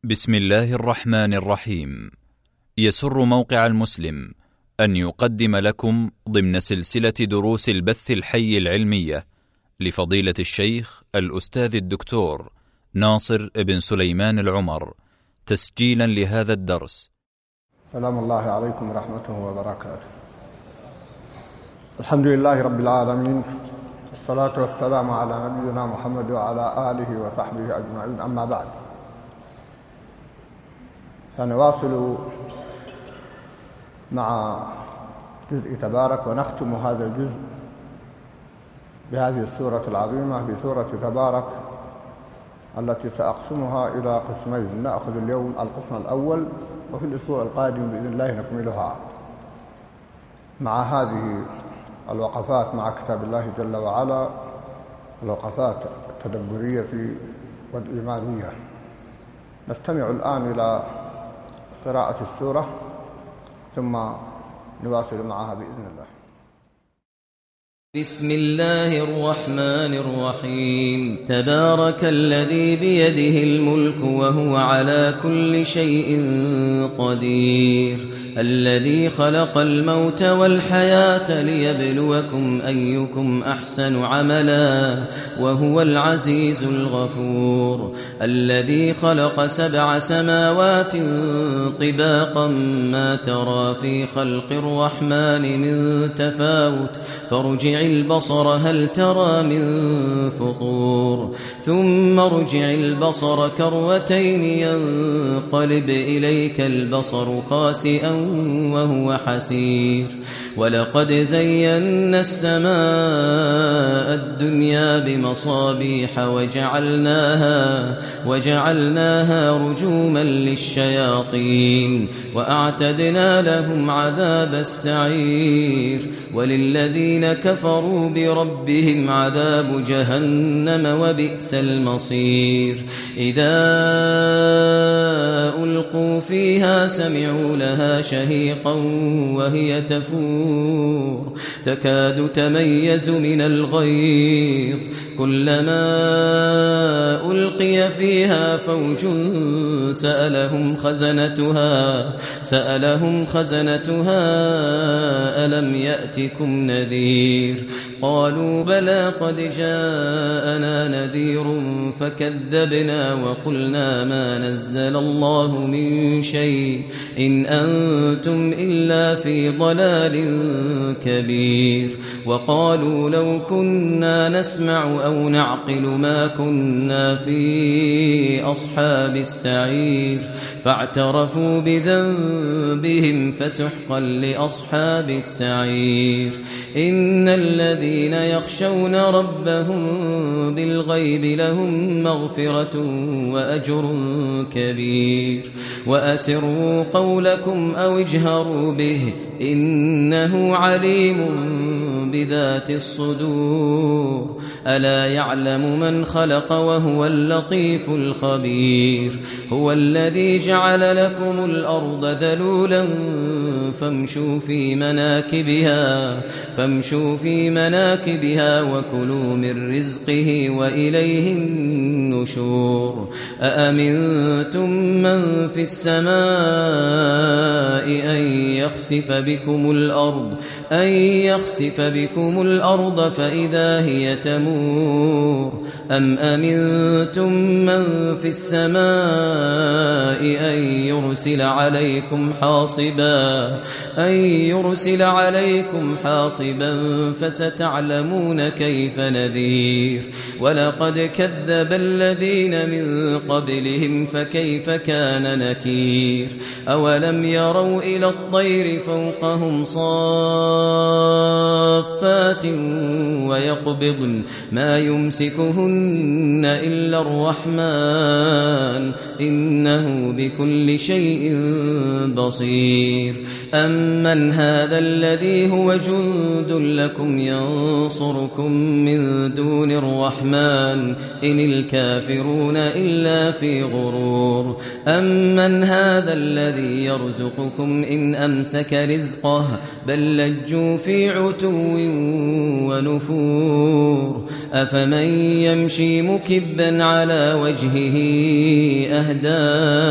بسم الله الرحمن الرحيم. يسر موقع المسلم أن يقدم لكم ضمن سلسلة دروس البث الحي العلمية لفضيلة الشيخ الأستاذ الدكتور ناصر بن سليمان العمر، تسجيلا لهذا الدرس. سلام الله عليكم ورحمته وبركاته. الحمد لله رب العالمين، والصلاة والسلام على نبينا محمد وعلى آله وصحبه أجمعين، أما بعد. سنواصل مع جزء تبارك، ونختم هذا الجزء بهذه السورة العظيمة، بسورة تبارك التي سأقسمها إلى قسمين. نأخذ اليوم القسم الأول، وفي الأسبوع القادم بإذن الله نكملها مع هذه الوقفات مع كتاب الله جل وعلا، الوقفات التدبرية والإيمانية. نستمع الآن إلى قراءة السورة ثم نواصل معها بإذن الله. بسم الله الرحمن الرحيم. تبارك الذي بيده الملك وهو على كل شيء قدير، الذي خلق الموت والحياة ليبلوكم أيكم أحسن عملا وهو العزيز الغفور، الذي خلق 7 سماوات طباقا ما ترى في خلق الرحمن من تفاوت فارجع البصر هل ترى من فطور، ثم ارجع البصر كرتين ينقلب إليك البصر خاسئا وهو حسير، ولقد زينا السماء الدنيا بمصابيح وجعلناها رجوما للشياطين وأعتدنا لهم عذاب السعير، وللذين كفروا بربهم عذاب جهنم وبئس المصير. إذا ألقوا فيها سمعوا لها شهيقا وهي تفور تكاد تميز من الغيظ، كلما ألقي فيها فوج سألهم خزنتها ألم يأتكم نذير، قالوا بلى قد جاءنا نذير فكذبنا وقلنا ما نزل الله من شيء إن أنتم إلا في ضلال كبير، وقالوا لو كنا نسمع أو نعقل ما كنا في أصحاب السعير، فاعترفوا بذنبهم فسحقا لأصحاب السعير. إن الذين يخشون ربهم بالغيب لهم مغفرة وأجر كبير، وأسروا قولكم أو اجهروا به إنه عليم بذات الصدور، ألا يعلم من خلق وهو اللطيف الخبير. هو الذي جعل لكم الأرض ذلولا فامشوا في مناكبها وكلوا من رزقه وإليه النشور. أأمنتم من في السماء أن يخسف بكم الأرض فإذا هي تمور، أم أمنتم من في السماء أن يرسل عليكم حاصبا فستعلمون كيف نذير. ولقد كذب الذين من قبلهم فكيف كان نكير. أولم يروا إلى الطير فوقهم صافات ويقبضن ما يمسكهن إلا الرحمن إنه بكل شيء بصير. أمن هذا الذي هو جند لكم ينصركم من دون الرحمن إن الكافرون إلا في غرور أمن هذا الذي يرزقكم إن أمسك رزقه بل لجوا في عتو ونفور أفمن يمشي مكبا على وجهه أهدى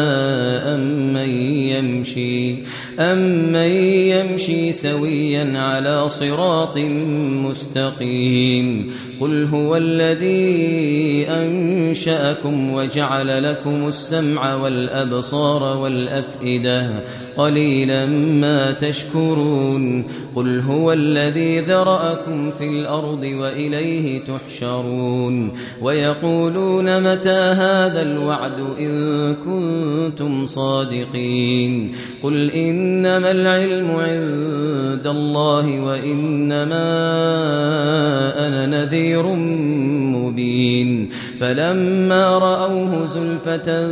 أمن يمشي سويا على صراط مستقيم قل هو الذي أنشأكم وجعل لكم السمع والأبصار والأفئدة قليلا ما تشكرون قل هو الذي ذرأكم في الأرض وإليه تحشرون ويقولون متى هذا الوعد إن كنتم صادقين قل إنما العلم عند الله وإنما أنا نذير مبين فلما رأوه زلفة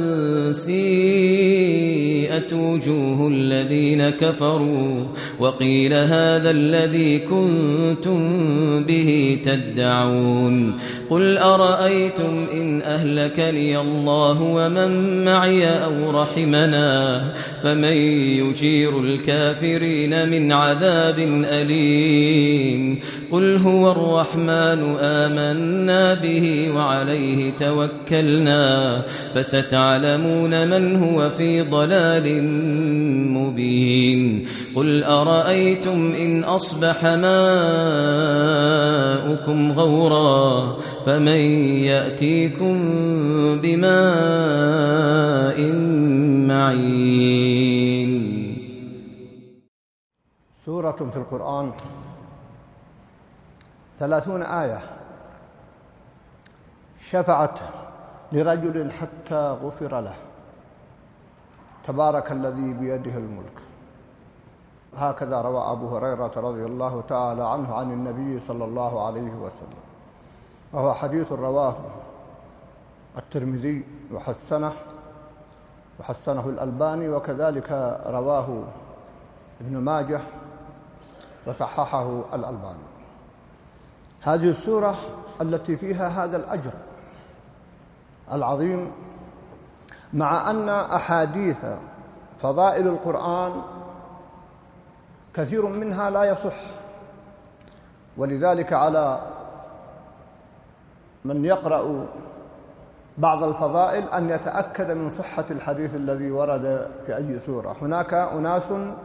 سيئت وجوه الذين كفروا وقيل هذا الذي كنتم به تدعون قل أرأيتم إن أهلكني الله ومن معي أو رحمنا فمن يجير الكافرين من عذاب أليم قل هو الرحمن آمنا به وعليه توكلنا فستعلمون من هو في ضلال مبين قل أرأيتم إن أصبح ماؤكم غورا فمن يأتيكم بماء معين. سورة في القرآن 30 آية شفعت لرجل حتى غفر له تبارك الذي بيده الملك. هكذا روى أبو هريرة رضي الله تعالى عنه عن النبي صلى الله عليه وسلم، وهو حديث رواه الترمذي وحسنه الألباني، وكذلك رواه ابن ماجه وصححه الألباني. هذه السورة التي فيها هذا الأجر العظيم، مع أن أحاديث فضائل القرآن كثير منها لا يصح، ولذلك على من يقرأ بعض الفضائل أن يتأكد من صحة الحديث الذي ورد في أي سورة. هناك أناس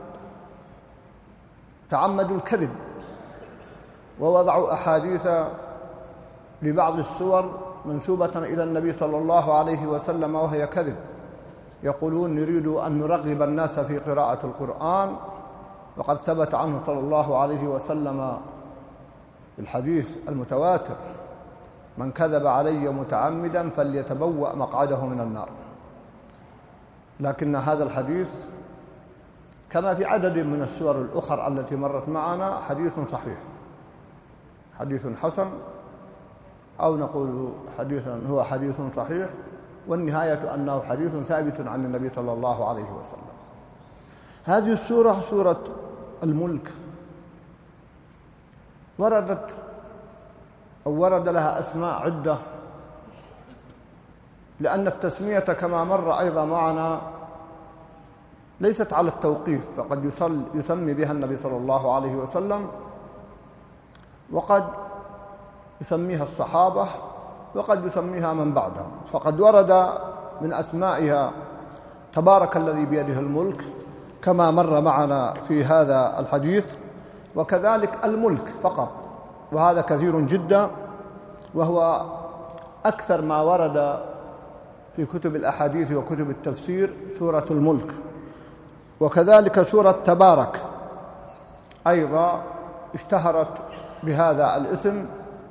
تعمدوا الكذب ووضعوا أحاديث لبعض السور منسوبة إلى النبي صلى الله عليه وسلم وهي كذب، يقولون نريد أن نرغب الناس في قراءة القرآن، وقد ثبت عنه صلى الله عليه وسلم الحديث المتواتر: من كذب علي متعمدا فليتبوأ مقعده من النار. لكن هذا الحديث كما في عدد من السور الأخرى التي مرت معنا حديث صحيح، حديث حسن، أو نقول هو حديث صحيح، والنهاية أنه حديث ثابت عن النبي صلى الله عليه وسلم. هذه السورة سورة الملك ورد لها أسماء عدة، لأن التسمية كما مر أيضا معنا ليست على التوقيف، فقد يسمي بها النبي صلى الله عليه وسلم، وقد يسميها الصحابة، وقد يسميها من بعدهم. فقد ورد من أسمائها تبارك الذي بيده الملك كما مر معنا في هذا الحديث، وكذلك الملك فقط، وهذا كثير جدا، وهو أكثر ما ورد في كتب الأحاديث وكتب التفسير سورة الملك. وكذلك سورة تبارك أيضا اشتهرت بهذا الاسم،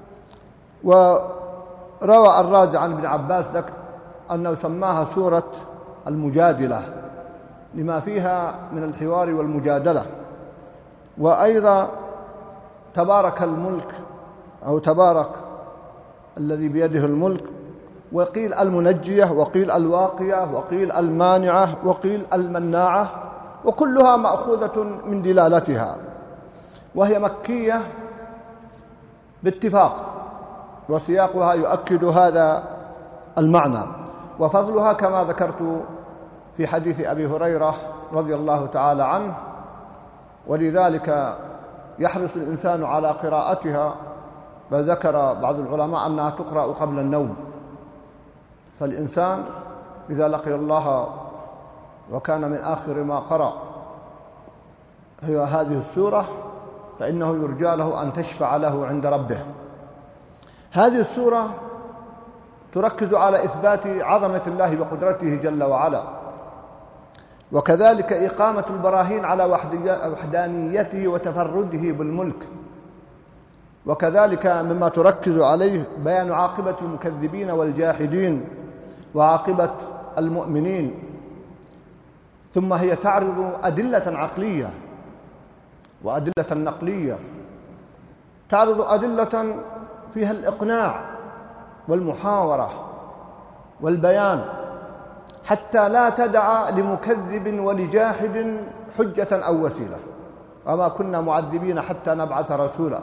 وروى الرازي عن ابن عباس أنه سماها سورة المجادلة لما فيها من الحوار والمجادلة. وأيضا تبارك الملك أو تبارك الذي بيده الملك، وقيل المنجية، وقيل الواقية، وقيل المانعة، وقيل المناعة، وكلها مأخوذة من دلالتها، وهي مكية باتفاق، وسياقها يؤكد هذا المعنى. وفضلها كما ذكرت في حديث أبي هريرة رضي الله تعالى عنه، ولذلك يحرص الإنسان على قراءتها، بل ذكر بعض العلماء أنها تقرأ قبل النوم. فالإنسان إذا لقي الله وكان من آخر ما قرأ هي هذه السورة فإنه يرجى له أن تشفع له عند ربه. هذه السورة تركز على إثبات عظمة الله وقدرته جل وعلا، وكذلك إقامة البراهين على وحدانيته وتفرده بالملك، وكذلك مما تركز عليه بيان عاقبة المكذبين والجاحدين وعاقبة المؤمنين. ثم هي تعرض أدلة عقلية وأدلة نقلية، تعرض أدلة فيها الإقناع والمحاورة والبيان، حتى لا تدع لمكذب ولجاحد حجة أو وسيلة. وما كنا معذبين حتى نبعث رسولا.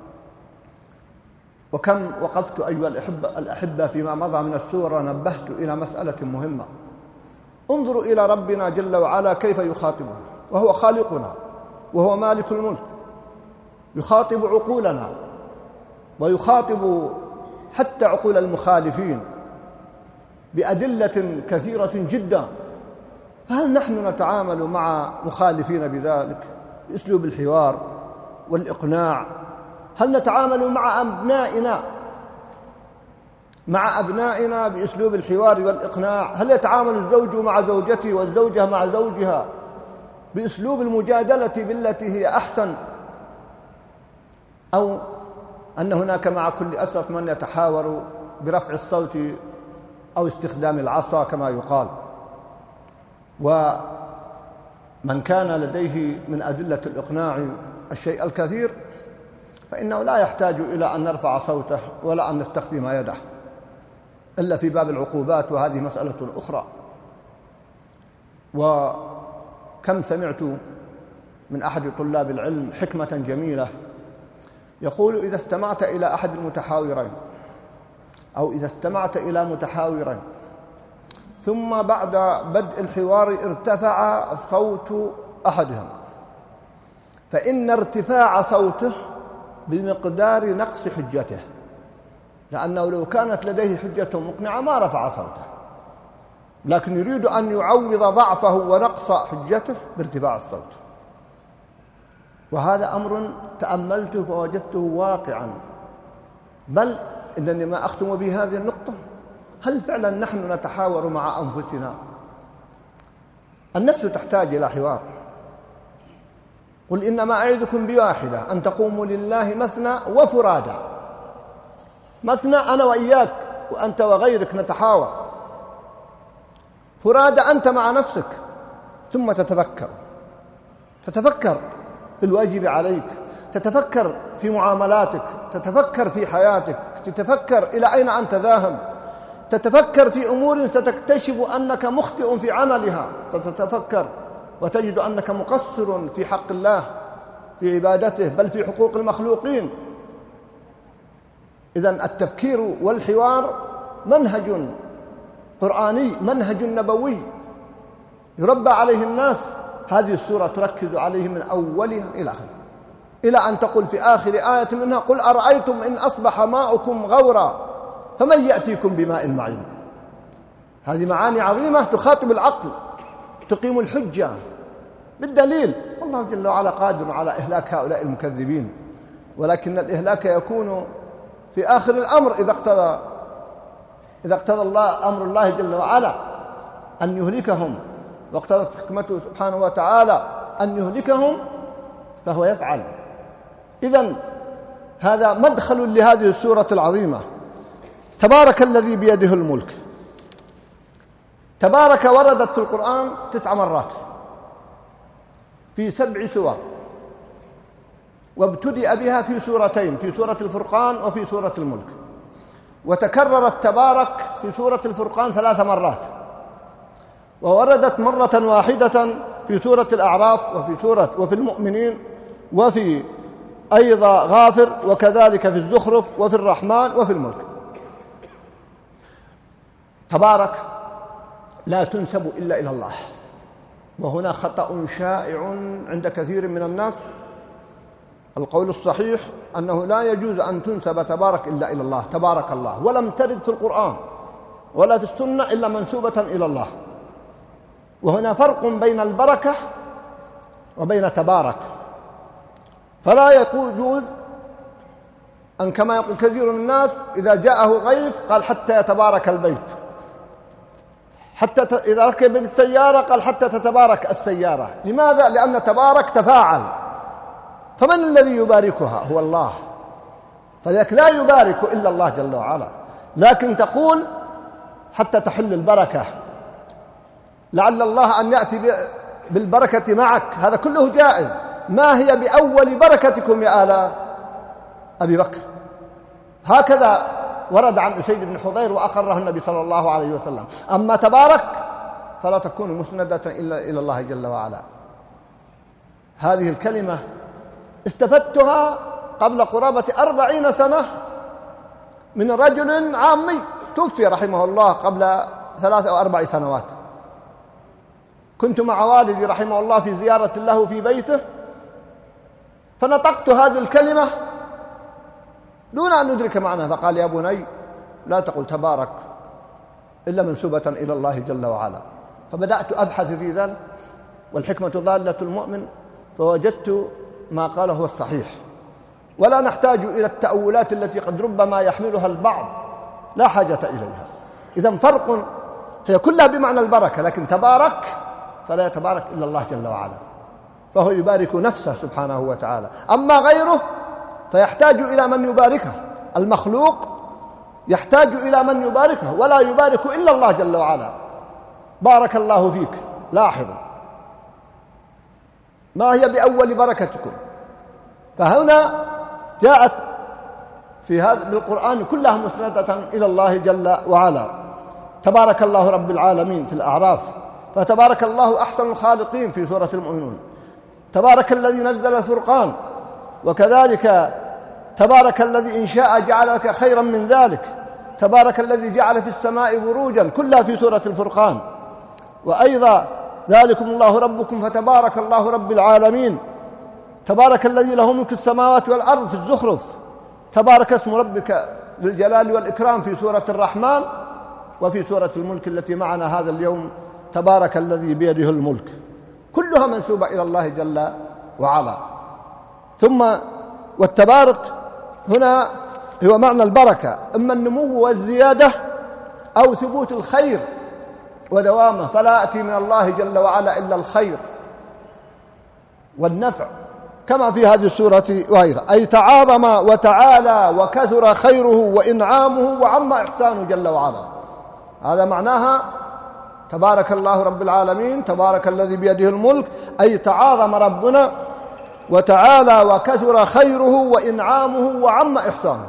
وكم وقفت أيها الأحبة فيما مضى من السورة نبهت إلى مسألة مهمة. انظروا إلى ربنا جل وعلا كيف يخاطبنا، وهو خالقنا وهو مالك الملك، يخاطب عقولنا ويخاطب حتى عقول المخالفين بأدلة كثيرة جدا. فهل نحن نتعامل مع مخالفين بذلك بأسلوب الحوار والإقناع؟ هل نتعامل مع أبنائنا بأسلوب الحوار والإقناع؟ هل يتعامل الزوج مع زوجته والزوجة مع زوجها بأسلوب المجادلة بالتي هي أحسن؟ أو أن هناك مع كل أسرة من يتحاور برفع الصوت أو استخدام العصا كما يقال؟ ومن كان لديه من أدلة الإقناع الشيء الكثير فإنه لا يحتاج إلى أن نرفع صوته ولا أن نستخدم يده إلا في باب العقوبات، وهذه مسألة أخرى. وكم سمعت من أحد طلاب العلم حكمة جميلة يقول: إذا استمعت إلى أحد المتحاورين أو إذا استمعت إلى متحاورين ثم بعد بدء الحوار ارتفع صوت أحدهما، فإن ارتفاع صوته بمقدار نقص حجته، لأنه لو كانت لديه حجة مقنعة ما رفع صوته، لكن يريد أن يعوض ضعفه ونقص حجته بارتفاع الصوت. وهذا أمر تأملته فوجدته واقعا. بل إنني ما أختم به هذه النقطة: هل فعلا نحن نتحاور مع أنفسنا؟ النفس تحتاج إلى حوار. قل إنما أعظكم بواحدة أن تقوموا لله مثنى وفرادى. مثنى أنا وإياك وأنت وغيرك نتحاور، فرادى أنت مع نفسك، ثم تتفكر في الواجب عليك، تتفكر في معاملاتك، تتفكر في حياتك، تتفكر إلى أين أنت ذاهب، تتفكر في أمور ستكتشف أنك مخطئ في عملها، فتتفكر وتجد أنك مقصر في حق الله في عبادته بل في حقوق المخلوقين. إذن التفكير والحوار منهج قرآني، منهج نبوي يربى عليه الناس. هذه السورة تركز عليه من أولها إلى آخرها، إلى أن تقول في آخر آية منها: قل أرأيتم إن أصبح ماؤكم غورا فمن يأتيكم بماء معين. هذه معاني عظيمة تخاطب العقل، تقيم الحجة بالدليل. والله جل وعلا قادر على إهلاك هؤلاء المكذبين، ولكن الإهلاك يكون في آخر الأمر إذا اقتضى الله أمر الله جل وعلا أن يهلكهم، واقتضت حكمته سبحانه وتعالى أن يهلكهم، فهو يفعل. إذن هذا مدخل لهذه السورة العظيمة. تبارك الذي بيده الملك. تبارك وردت في القرآن 9 مرات في 7 سور، وابتدأ بها في سورتين، في سورة الفرقان وفي سورة الملك. وتكررت تبارك في سورة الفرقان 3 مرات، ووردت مرة واحدة في سورة الأعراف وفي المؤمنين وفي أيضا غافر، وكذلك في الزخرف وفي الرحمن وفي الملك. تبارك لا تنسب إلا إلى الله، وهنا خطأ شائع عند كثير من الناس. القول الصحيح أنه لا يجوز أن تنسب تبارك إلا إلى الله، تبارك الله، ولم ترد في القرآن ولا في السنة إلا منسوبة إلى الله. وهنا فرق بين البركة وبين تبارك، فلا يجوز أن كما يقول كثير من الناس إذا جاءه غيث قال حتى يتبارك البيت، حتى إذا ركب بالسيارة قال حتى تتبارك السيارة. لماذا؟ لأن تبارك تفاعل، فمن الذي يباركها؟ هو الله، فلذلك لا يبارك إلا الله جل وعلا. لكن تقول حتى تحل البركة، لعل الله أن يأتي بالبركة معك، هذا كله جائز. ما هي بأول بركتكم يا آل أبي بكر؟ هكذا ورد عن أسيد بن حضير وأقره النبي صلى الله عليه وسلم. أما تبارك فلا تكون مسندة إلا إلى الله جل وعلا. هذه الكلمة استفدتها قبل قرابة 40 سنة من رجل عامي توفي رحمه الله قبل 3 أو 4 سنوات. كنت مع والدي رحمه الله في زيارة له في بيته، فنطقت هذه الكلمة دون أن ندرك معناها، فقال يا بني لا تقل تبارك إلا منسوبة إلى الله جل وعلا. فبدأت أبحث في ذلك، والحكمة ضالة المؤمن، فوجدت ما قاله هو الصحيح، ولا نحتاج إلى التأولات التي قد ربما يحملها البعض، لا حاجة إليها. إذن فرق، هي كلها بمعنى البركة، لكن تبارك فلا يتبارك إلا الله جل وعلا، فهو يبارك نفسه سبحانه وتعالى. أما غيره فيحتاج إلى من يباركه، المخلوق يحتاج إلى من يباركه، ولا يبارك إلا الله جل وعلا. بارك الله فيك، لاحظوا ما هي بأول بركتكم. فهنا جاءت في هذا بالقرآن كلها مسندة إلى الله جل وعلا. تبارك الله رب العالمين في الأعراف، فتبارك الله أحسن الخالقين في سورة المؤمنون، تبارك الذي نزل الفرقان، وكذلك تبارك الذي إن شاء جعل لك خيرا من ذلك، تبارك الذي جعل في السماء بروجا، كلها في سورة الفرقان. وأيضا ذلكم الله ربكم فتبارك الله رب العالمين، تبارك الذي له ملك السماوات والأرض في الزخرف، تبارك اسم ربك ذي الجلال والإكرام في سورة الرحمن، وفي سورة الملك التي معنا هذا اليوم تبارك الذي بيده الملك، كلها منسوبة إلى الله جل وعلا. ثم والتبارك هنا هو معنى البركة، إما النمو والزيادة أو ثبوت الخير ودوامه، فلا يأتي من الله جل وعلا إلا الخير والنفع، كما في هذه السورة وغيرها، أي تعاظم وتعالى وكثر خيره وإنعامه وعم إحسانه جل وعلا. هذا معناها تبارك الله رب العالمين، تبارك الذي بيده الملك، أي تعاظم ربنا وتعالى وكثر خيره وإنعامه وعم إحسانه.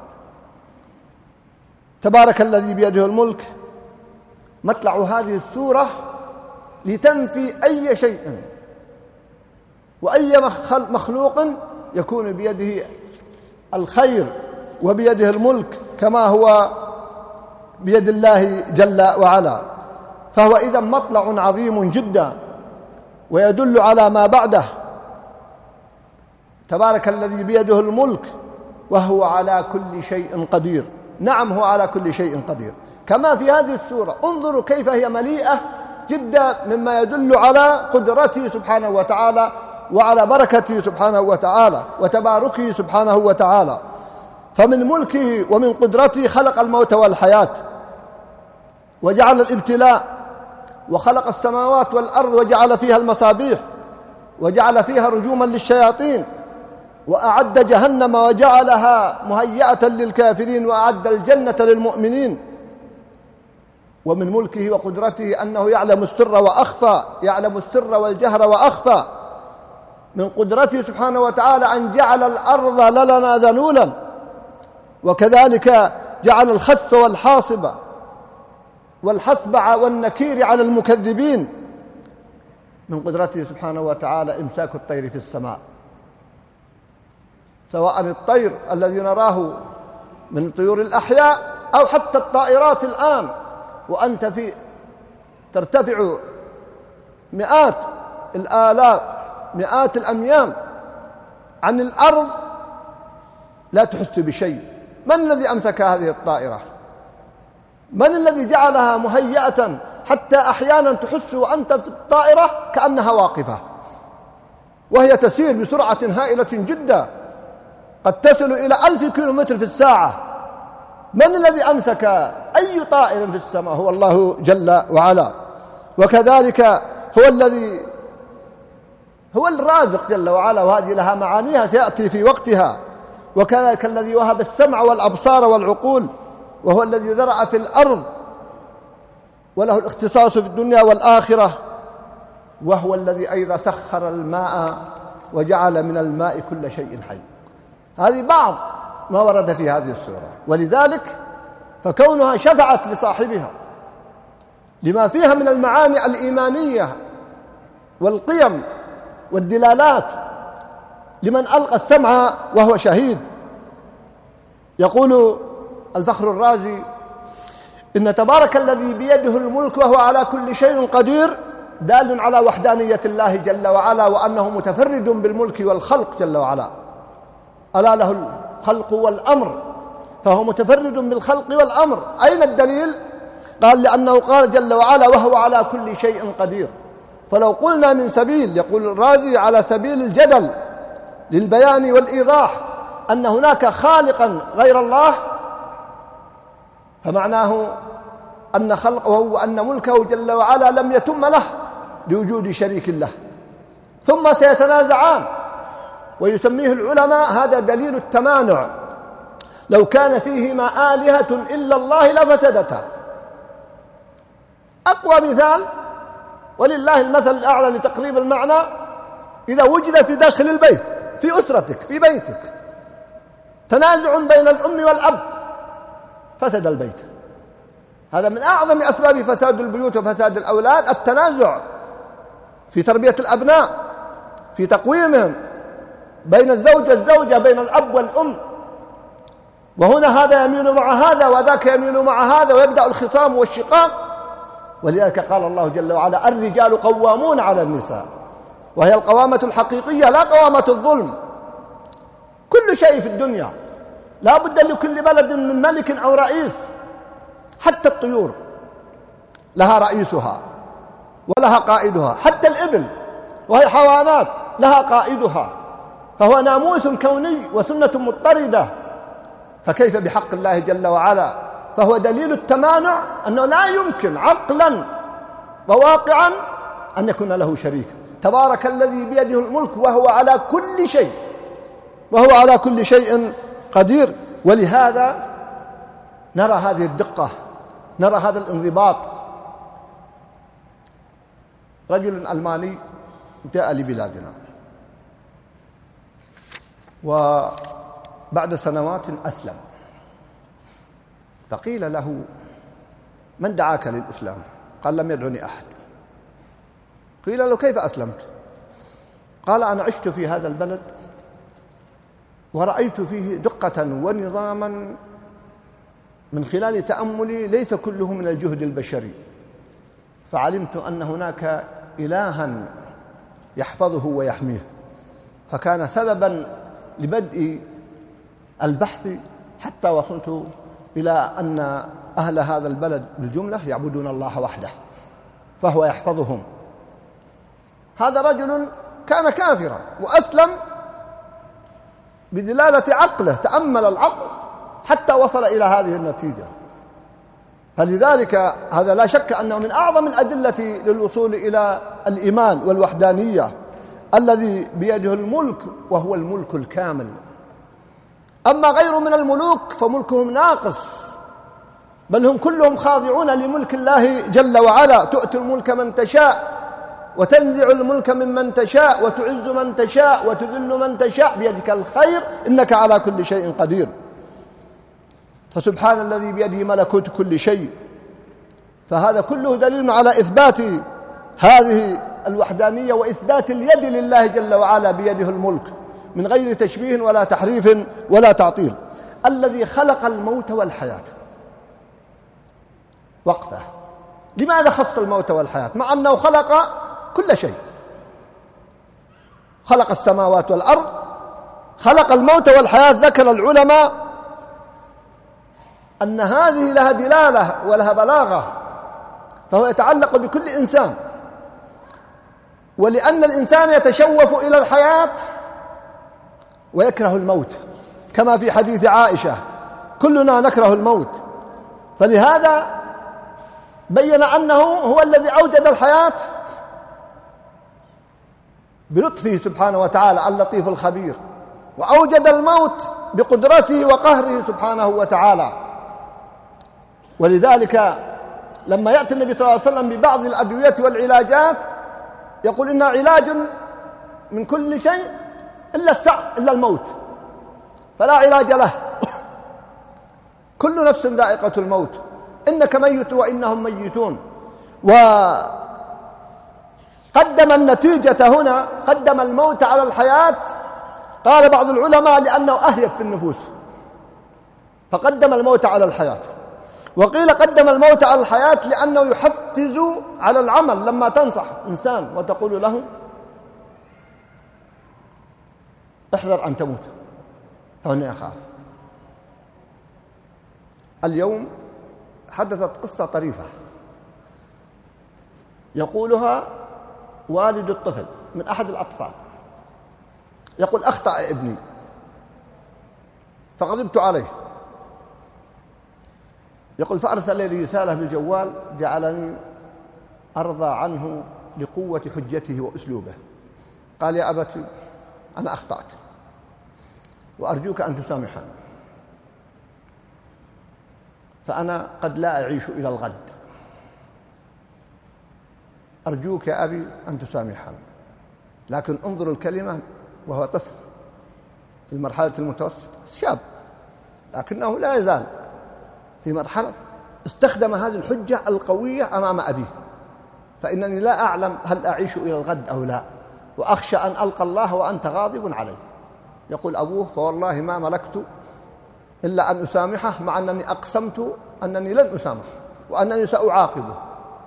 تبارك الذي بيده الملك، مطلع هذه السورة لتنفي أي شيء وأي مخلوق يكون بيده الخير وبيده الملك كما هو بيد الله جل وعلا. فهو إذن مطلع عظيم جدا ويدل على ما بعده. تبارك الذي بيده الملك وهو على كل شيء قدير. نعم، هو على كل شيء قدير، كما في هذه السورة. انظروا كيف هي مليئة جدا مما يدل على قدرته سبحانه وتعالى وعلى بركته سبحانه وتعالى وتباركه سبحانه وتعالى. فمن ملكه ومن قدرته خلق الموت والحياة، وجعل الابتلاء، وخلق السماوات والأرض وجعل فيها المصابيح، وجعل فيها رجوما للشياطين، وأعد جهنم وجعلها مهيئة للكافرين، وأعد الجنة للمؤمنين. ومن ملكه وقدرته أنه يعلم السر وأخفى، يعلم السر والجهر وأخفى. من قدرته سبحانه وتعالى أن جعل الأرض لنا ذلولا، وكذلك جعل الخسف والحاصبة، والحسبع والنكير على المكذبين. من قدرته سبحانه وتعالى إمساك الطير في السماء، سواء الطير الذي نراه من طيور الأحياء أو حتى الطائرات الآن، وأنت ترتفع مئات الآلاف مئات الأميال عن الأرض لا تحس بشيء. من الذي أمسك هذه الطائرة؟ من الذي جعلها مهيئة حتى أحيانا تحس وأنت في الطائرة كأنها واقفة وهي تسير بسرعة هائلة جدا قد تصل إلى 1000 كيلومتر في الساعة؟ من الذي أمسك أي طائر في السماء؟ هو الله جل وعلا. وكذلك هو الرازق جل وعلا، وهذه لها معانيها سيأتي في وقتها. وكذلك الذي وهب السمع والأبصار والعقول، وهو الذي ذرع في الأرض وله الاختصاص في الدنيا والآخرة، وهو الذي أيضا سخر الماء وجعل من الماء كل شيء حي. هذه بعض ما ورد في هذه السورة، ولذلك فكونها شفعت لصاحبها لما فيها من المعاني الإيمانية والقيم والدلالات لمن ألقى السمع وهو شهيد. يقول الفخر الرازي: إن تبارك الذي بيده الملك وهو على كل شيء قدير دال على وحدانية الله جل وعلا، وأنه متفرد بالملك والخلق جل وعلا. ألا له الخلق والأمر، فهو متفرد بالخلق والأمر. أين الدليل؟ قال: لأنه قال جل وعلا: وهو على كل شيء قدير. فلو قلنا من سبيل، يقول الرازي، على سبيل الجدل للبيان والإيضاح أن هناك خالقا غير الله، فمعناه أن خلقه وأن ملكه جل وعلا لم يتم له لوجود شريك له، ثم سيتنازعان، ويسميه العلماء هذا دليل التمانع. لو كان فيهما آلهة إلا الله لفسدتا. أقوى مثال ولله المثل الأعلى لتقريب المعنى: إذا وجد في داخل البيت، في أسرتك، في بيتك، تنازع بين الأم والأب، فسد البيت. هذا من أعظم أسباب فساد البيوت وفساد الأولاد، التنازع في تربية الأبناء، في تقويمهم، بين الزوج والزوجة، بين الأب والأم. وهنا هذا يميل مع هذا وذاك يميل مع هذا، ويبدأ الخصام والشقاق. ولذلك قال الله جل وعلا: الرجال قوامون على النساء، وهي القوامة الحقيقية لا قوامة الظلم. كل شيء في الدنيا لا بد لكل بلد من ملك أو رئيس، حتى الطيور لها رئيسها ولها قائدها، حتى الإبل وهي حيوانات لها قائدها، فهو ناموس كوني وسنة مضطردة. فكيف بحق الله جل وعلا؟ فهو دليل التمانع، أنه لا يمكن عقلا وواقعا أن يكون له شريك. تبارك الذي بيده الملك وهو على كل شيء قدير. ولهذا نرى هذه الدقة، نرى هذا الانضباط. رجل ألماني جاء لبلادنا، وبعد سنوات أسلم، فقيل له: من دعاك للإسلام؟ قال: لم يدعني أحد. قيل له: كيف أسلمت؟ قال: أنا عشت في هذا البلد ورأيت فيه دقة ونظاما من خلال تأملي ليس كله من الجهد البشري، فعلمت أن هناك إلها يحفظه ويحميه، فكان سببا لبدء البحث حتى وصلت إلى أن أهل هذا البلد بالجملة يعبدون الله وحده، فهو يحفظهم. هذا رجل كان كافرا وأسلم بدلالة عقله، تأمل العقل حتى وصل إلى هذه النتيجة. فلذلك هذا لا شك أنه من أعظم الأدلة للوصول إلى الإيمان والوحدانية، الذي بيده الملك وهو الملك الكامل. أما غير من الملوك فملكهم ناقص، بل هم كلهم خاضعون لملك الله جل وعلا. تؤتي الملك من تشاء وتنزع الملك ممن تشاء وتعز من تشاء وتذل من تشاء، بيدك الخير إنك على كل شيء قدير. فسبحان الذي بيده ملكوت كل شيء فهذا كله دليل على إثبات هذه الوحدانية وإثبات اليد لله جل وعلا، بيده الملك من غير تشبيه ولا تحريف ولا تعطيل. الذي خلق الموت والحياة. وقفة، لماذا خص الموت والحياة مع أنه خلق كل شيء؟ خلق السماوات والأرض، خلق الموت والحياة. ذكر العلماء أن هذه لها دلالة ولها بلاغة، فهو يتعلق بكل إنسان، ولأن الإنسان يتشوف إلى الحياة ويكره الموت، كما في حديث عائشة: كلنا نكره الموت. فلهذا بين أنه هو الذي أوجد الحياة بلطفه سبحانه وتعالى اللطيف الخبير، وأوجد الموت بقدرته وقهره سبحانه وتعالى. ولذلك لما يأتي النبي صلى الله عليه وسلم ببعض الأدوية والعلاجات يقول إنها علاج من كل شيء إلا الموت، فلا علاج له. كل نفس ذائقة الموت، إنك ميت وإنهم ميتون. وقدم النتيجة هنا، قدم الموت على الحياة. قال بعض العلماء لأنه أهيب في النفوس فقدم الموت على الحياة، وقيل قدم الموت على الحياة لأنه يحفز على العمل. لما تنصح إنسان وتقول له احذر أن تموت فهنا يخاف. اليوم حدثت قصة طريفة يقولها والد الطفل من أحد الأطفال، يقول: أخطأ ابني فغضبت عليه. يقول: فأرسل لي رسالة بالجوال جعلني أرضى عنه لقوة حجته وأسلوبه. قال: يا أبتي أنا أخطأت وأرجوك أن تسامحني، فأنا قد لا أعيش إلى الغد، أرجوك يا أبي أن تسامحني. لكن انظروا الكلمة وهو طفل في المرحلة المتوسطة، شاب، لكنه لا يزال في مرحلة استخدم هذه الحجة القوية أمام أبيه: فإنني لا أعلم هل أعيش إلى الغد أو لا، وأخشى أن ألقى الله وأنت غاضب علي. يقول أبوه: فوالله ما ملكت إلا أن أسامحه، مع أنني أقسمت أنني لن أسامح وأنني سأعاقبه،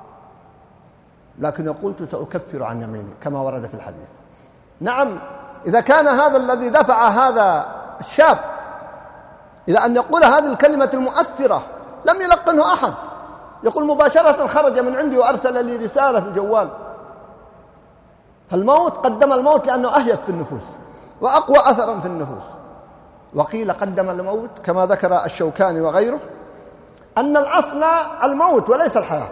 لكن قلت سأكفر عن يميني كما ورد في الحديث. نعم، إذا كان هذا الذي دفع هذا الشاب إلى أن يقول هذه الكلمة المؤثرة لم يلقنه أحد، يقول مباشرة خرج من عندي وأرسل لي رسالة في الجوال. فالموت، قدم الموت لأنه أهيب في النفوس وأقوى أثرا في النفوس. وقيل قدم الموت كما ذكر الشوكاني وغيره أن الأصل الموت وليس الحياة.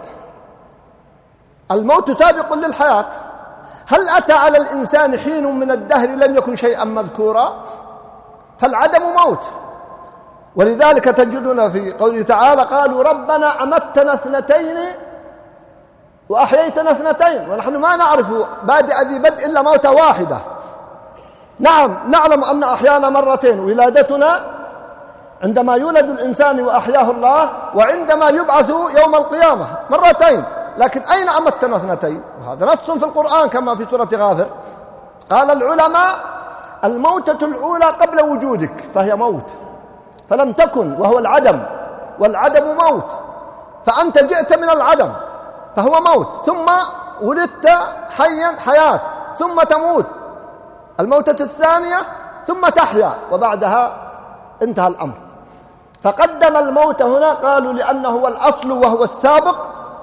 الموت سابق للحياة. هل أتى على الإنسان حين من الدهر لم يكن شيئا مذكورا؟ فالعدم موت. ولذلك تجدون في قوله تعالى: قالوا ربنا أمتنا اثنتين وأحييتنا اثنتين، ونحن ما نعرف بادئ ذي بدء إلا موتة واحدة. نعم، نعلم أن أحيانا مرتين، ولادتنا عندما يولد الإنسان وأحياه الله، وعندما يبعث يوم القيامة مرتين. لكن أين أمتنا اثنتين؟ وهذا نص في القرآن كما في سورة غافر. قال العلماء: الموتة الأولى قبل وجودك فهي موت، فلم تكن، وهو العدم، والعدم موت، فأنت جئت من العدم فهو موت، ثم ولدت حيا حياة، ثم تموت الموتة الثانية، ثم تحيا، وبعدها انتهى الأمر. فقدم الموت هنا، قالوا لأنه هو الأصل وهو السابق،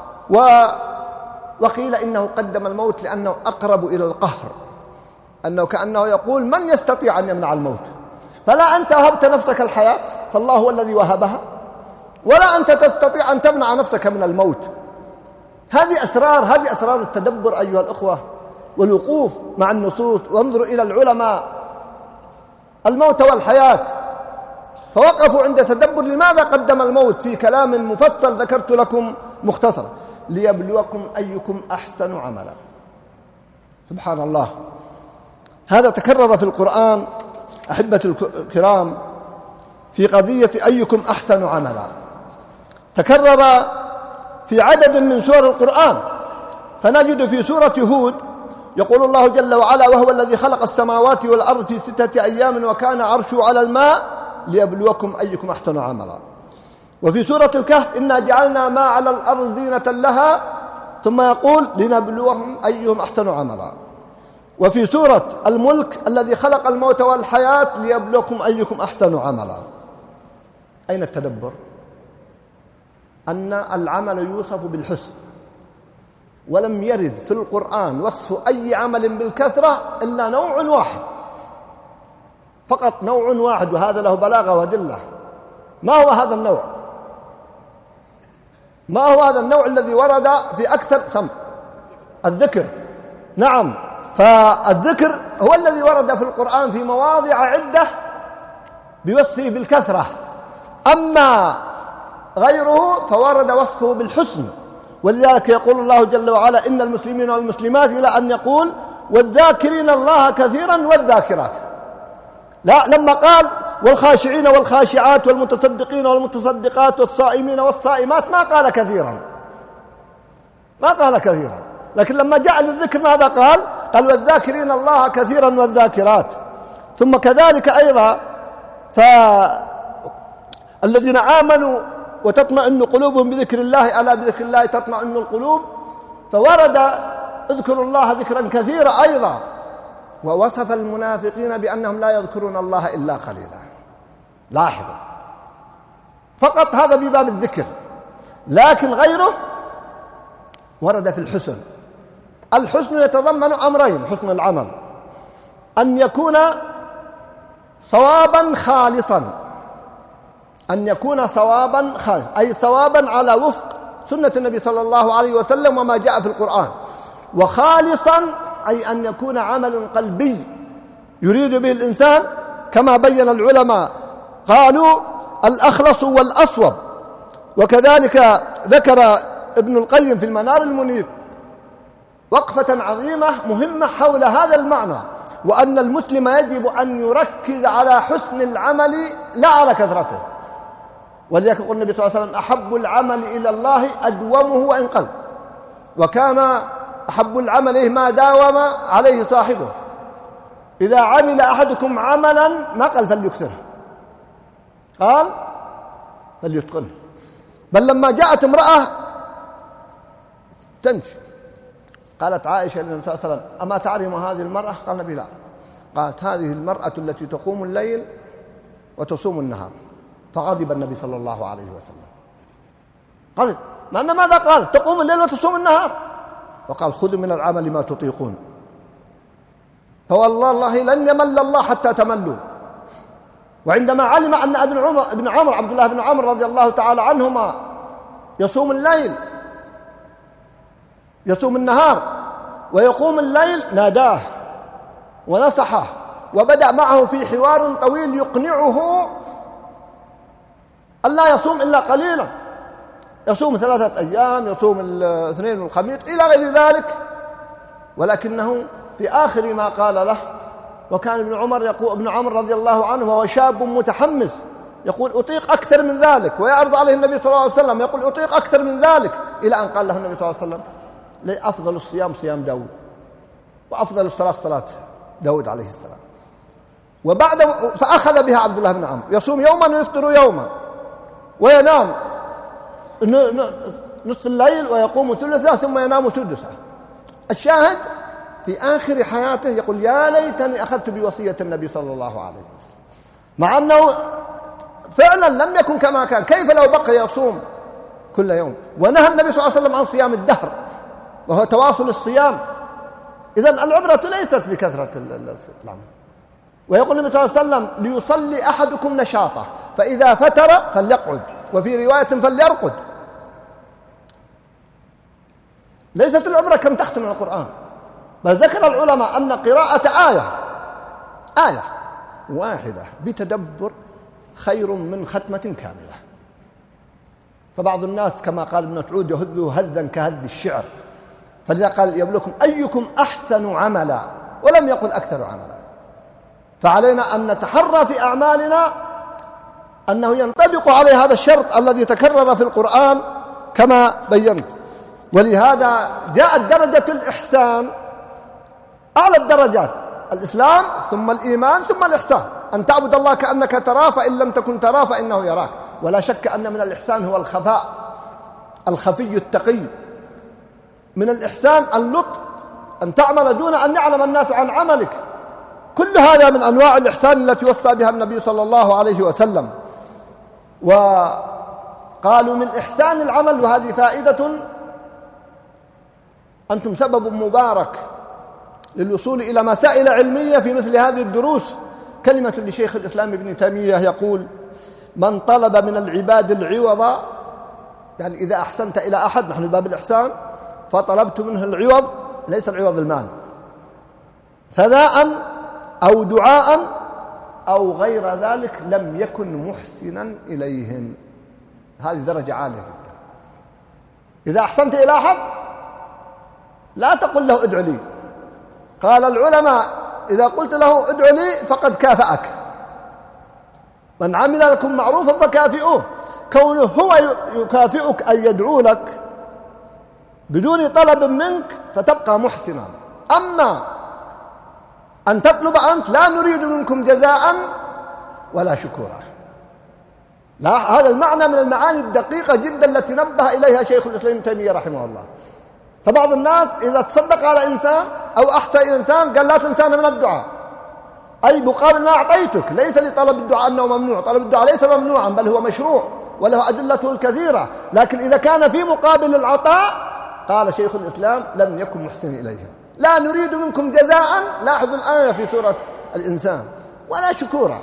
وقيل إنه قدم الموت لأنه أقرب إلى القهر، أنه كأنه يقول: من يستطيع أن يمنع الموت؟ فلا أنت وهبت نفسك الحياة، فالله هو الذي وهبها، ولا أنت تستطيع أن تمنع نفسك من الموت. هذه أسرار التدبر أيها الأخوة، والوقوف مع النصوص. وانظروا إلى العلماء الموت والحياة، فوقفوا عند تدبر لماذا قدم الموت في كلام مفصل ذكرت لكم مختصرا: ليبلوكم أيكم أحسن عملا. سبحان الله، هذا تكرر في القرآن أحبة الكرام في قضية أيكم أحسن عملا. تكرر في عدد من سور القرآن، فنجد في سورة هود يقول الله جل وعلا: وهو الذي خلق السماوات والأرض في 6 أيام وكان عرشه على الماء ليبلوكم أيكم أحسن عملا. وفي سورة الكهف: إنا جعلنا ما على الأرض زينة لها، ثم يقول: لنبلوهم أيهم أحسن عملا. وفي سورة الملك: الذي خلق الموت والحياة ليبلوكم أيكم أحسن عملا. أين التدبر؟ أن العمل يوصف بالحسن، ولم يرد في القرآن وصف أي عمل بالكثرة إلا نوع واحد فقط، نوع واحد، وهذا له بلاغة ودلة. ما هو هذا النوع؟ ما هو هذا النوع الذي ورد في أكثر الذكر؟ نعم، فالذكر هو الذي ورد في القرآن في مواضع عدة بوصفه بالكثرة، أما غيره فورد وصفه بالحسن. ولذلك يقول الله جل وعلا: إن المسلمين والمسلمات، إلى أن يقول: والذاكرين الله كثيرا والذاكرات. لا، لما قال: والخاشعين والخاشعات والمتصدقين والمتصدقات والصائمين والصائمات، ما قال كثيرا، ما قال كثيرا. لكن لما جاء للذكر ماذا قال؟ قال: والذاكرين الله كثيرا والذاكرات. ثم كذلك أيضا: فالذين آمنوا وتطمئن قلوبهم بذكر الله، ألا بذكر الله تطمئن القلوب. فورد: اذكروا الله ذكرا كثيرا أيضا. ووصف المنافقين بأنهم لا يذكرون الله إلا قليلا. لاحظوا، فقط هذا بباب الذكر، لكن غيره ورد في الحسن. الحسن يتضمن أمرين: حسن العمل، أن يكون صوابا خالصا، أن يكون صوابا خالصا، أي صوابا على وفق سنة النبي صلى الله عليه وسلم وما جاء في القرآن. وخالصا أي أن يكون عمل قلبي يريد به الإنسان، كما بين العلماء قالوا: الأخلص والأصوب. وكذلك ذكر ابن القيم في المنار المنير وقفة عظيمة مهمة حول هذا المعنى، وأن المسلم يجب أن يركز على حسن العمل لا على كثرته. ولذلك يقول النبي صلى الله عليه وسلم: أحب العمل إلى الله أدومه وإن قل، وكان أحب العمل ما داوم عليه صاحبه. إذا عمل أحدكم عملا، ما قال فليكثره، قال فليتقنه. بل لما جاءت امرأة تمشي قالت عائشة للنبي صلى الله عليه وسلم: أما تعرف هذه المرأة؟ قال النبي: لا. قالت: هذه المرأة التي تقوم الليل وتصوم النهار. فغضب النبي صلى الله عليه وسلم، غضب، مع أن ماذا قال؟ تقوم الليل وتصوم النهار. وقال: خذوا من العمل ما تطيقون، فوالله لن يمل الله حتى تملوا. وعندما علم أن ابن عمر عبد الله بن عمر رضي الله تعالى عنهما يصوم الليل، يصوم النهار ويقوم الليل، ناداه ونصحه، وبدأ معه في حوار طويل يقنعه أن لا يصوم إلا قليلا، يصوم 3 أيام، يصوم الاثنين والخميس إلى غير ذلك. ولكنه في آخر ما قال له، وكان ابن عمر رضي الله عنه وهو شاب متحمس يقول: أطيق أكثر من ذلك، ويعرض عليه النبي صلى الله عليه وسلم يقول: أطيق أكثر من ذلك، إلى أن قال له النبي صلى الله عليه وسلم: أفضل الصيام صيام داود، وأفضل الصلاة صلاة داود عليه السلام. فأخذ بها عبد الله بن عمرو، يصوم يوما ويفطر يوما، وينام نصف الليل ويقوم ثلثه ثم ينام سدسه. الشاهد في آخر حياته يقول: يا ليتني أخذت بوصية النبي صلى الله عليه وسلم، مع أنه فعلا لم يكن كما كان. كيف لو بقي يصوم كل يوم؟ ونهى النبي صلى الله عليه وسلم عن صيام الدهر، وهو تواصل الصيام. إذن العبرة ليست بكثرة العمل. ويقول النبي صلى الله عليه وسلم: ليصلي أحدكم نشاطه، فإذا فتر فليقعد، وفي رواية فليرقد. ليست العبرة كم تختم من القرآن، بل ذكر العلماء أن قراءة آية واحدة بتدبر خير من ختمة كاملة. فبعض الناس كما قال ابن مسعود: يهذ هذا كهذ الشعر. فلذا قال: يبلوكم أيكم أحسن عملا، ولم يقل أكثر عملا. فعلينا أن نتحرى في أعمالنا أنه ينطبق عليه هذا الشرط الذي تكرر في القرآن، كما بينت. ولهذا جاءت درجة الإحسان أعلى الدرجات، الإسلام ثم الإيمان ثم الإحسان، أن تعبد الله كأنك تراه فإن لم تكن تراه فإنه يراك. ولا شك أن من الإحسان هو الخفاء، الخفي التقي. من الإحسان اللطف، أن تعمل دون أن يعلم الناس عن عملك. كل هذا من أنواع الإحسان التي وصى بها النبي صلى الله عليه وسلم. وقالوا من إحسان العمل، وهذه فائدة، أنتم سبب مبارك للوصول إلى مسائل علمية في مثل هذه الدروس. كلمة لشيخ الإسلام ابن تيمية يقول: من طلب من العباد العوض، يعني إذا أحسنت إلى أحد، نحن باب الإحسان، فطلبت منه العوض، ليس العوض المال، ثناء أو دعاء أو غير ذلك، لم يكن محسنا إليهم. هذه درجة عالية جدا. إذا أحسنت إلى أحد لا تقل له ادعو لي. قال العلماء: إذا قلت له ادعو لي فقد كافأك. من عمل لكم معروفا فكافئوه. كونه هو يكافئك أن يدعو لك بدون طلب منك فتبقى محسنا. أما أن تطلب أنت: لا نريد منكم جزاء ولا شكورا. لا، هذا المعنى من المعاني الدقيقة جدا التي نبه إليها شيخ الإسلام ابن تيمية رحمه الله. فبعض الناس إذا تصدق على إنسان أو أحسن إلى إنسان قال: لا تنسانا من الدعاء، أي مقابل ما أعطيتك. ليس لطلب الدعاء أنه ممنوع، طلب الدعاء ليس ممنوعا، بل هو مشروع وله أدلته الكثيرة. لكن إذا كان في مقابل العطاء، قال شيخ الإسلام: لم يكن محسن إليهم. لا نريد منكم جزاء، لاحظوا الآية في سورة الإنسان، ولا شكورا.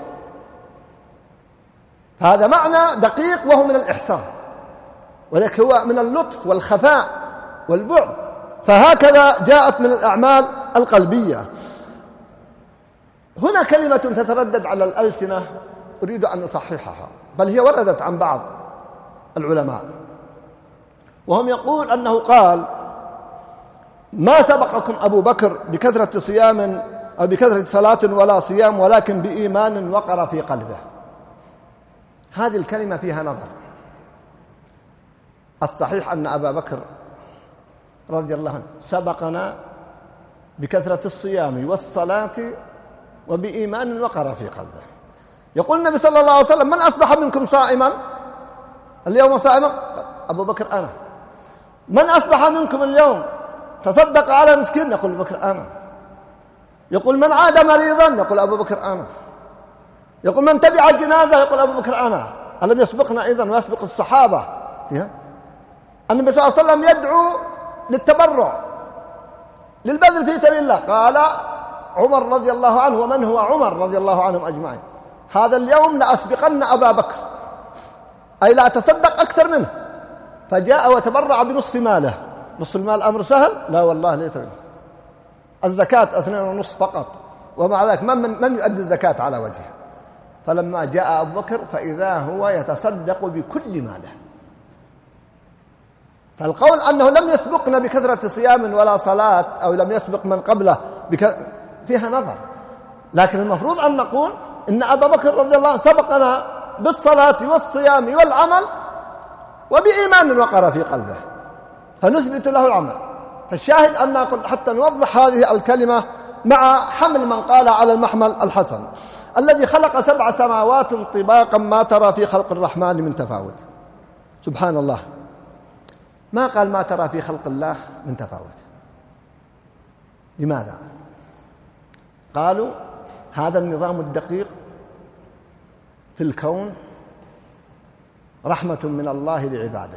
هذا معنى دقيق وهو من الإحسان، ولكن هو من اللطف والخفاء والبعد. فهكذا جاءت من الأعمال القلبية. هنا كلمة تتردد على الألسنة أريد أن أصححها، بل هي وردت عن بعض العلماء، وهم يقول أنه قال: ما سبقكم أبو بكر بكثرة صيام أو بكثرة صلاة ولا صيام، ولكن بإيمان وقر في قلبه. هذه الكلمة فيها نظر. الصحيح أن أبا بكر رضي الله عنه سبقنا بكثرة الصيام والصلاة وبإيمان وقر في قلبه. يقول النبي صلى الله عليه وسلم: من أصبح منكم صائما اليوم صائما؟ أبو بكر أنا. من أصبح منكم اليوم تصدق على مسكين؟ يقول أبو بكر أنا. يقول: من عاد مريضا؟ يقول أبو بكر أنا. يقول: من تبع الجنازة؟ يقول أبو بكر أنا. ألم يسبقنا إذن ويسبق الصحابة فيها؟ النبي صلى الله عليه وسلم يدعو للتبرع، للبذل في سبيل الله. قال عمر رضي الله عنه: ومن هو عمر رضي الله عنهم أجمعين، هذا اليوم لأسبقن أبا بكر، أي لا أتصدق أكثر منه. فجاء وتبرع بنصف ماله. نصف المال أمر سهل؟ لا والله ليس بنصف. الزكاة 2.5 فقط، ومع ذلك من يؤدي الزكاة على وجهه. فلما جاء أبو بكر فإذا هو يتصدق بكل ماله. فالقول أنه لم يسبقنا بكثرة صيام ولا صلاة، أو لم يسبق من قبله فيها نظر. لكن المفروض أن نقول إن أبا بكر رضي الله عنه سبقنا بالصلاة والصيام والعمل وبإيمان وقر في قلبه، فنثبت له العمل. فالشاهد أن نقول حتى نوضح هذه الكلمة مع حمل من قال على المحمل الحسن: الذي خلق 7 سماوات طباقا ما ترى في خلق الرحمن من تفاوت. سبحان الله، ما قال ما ترى في خلق الله من تفاوت. لماذا؟ قالوا هذا النظام الدقيق في الكون رحمة من الله لعباده.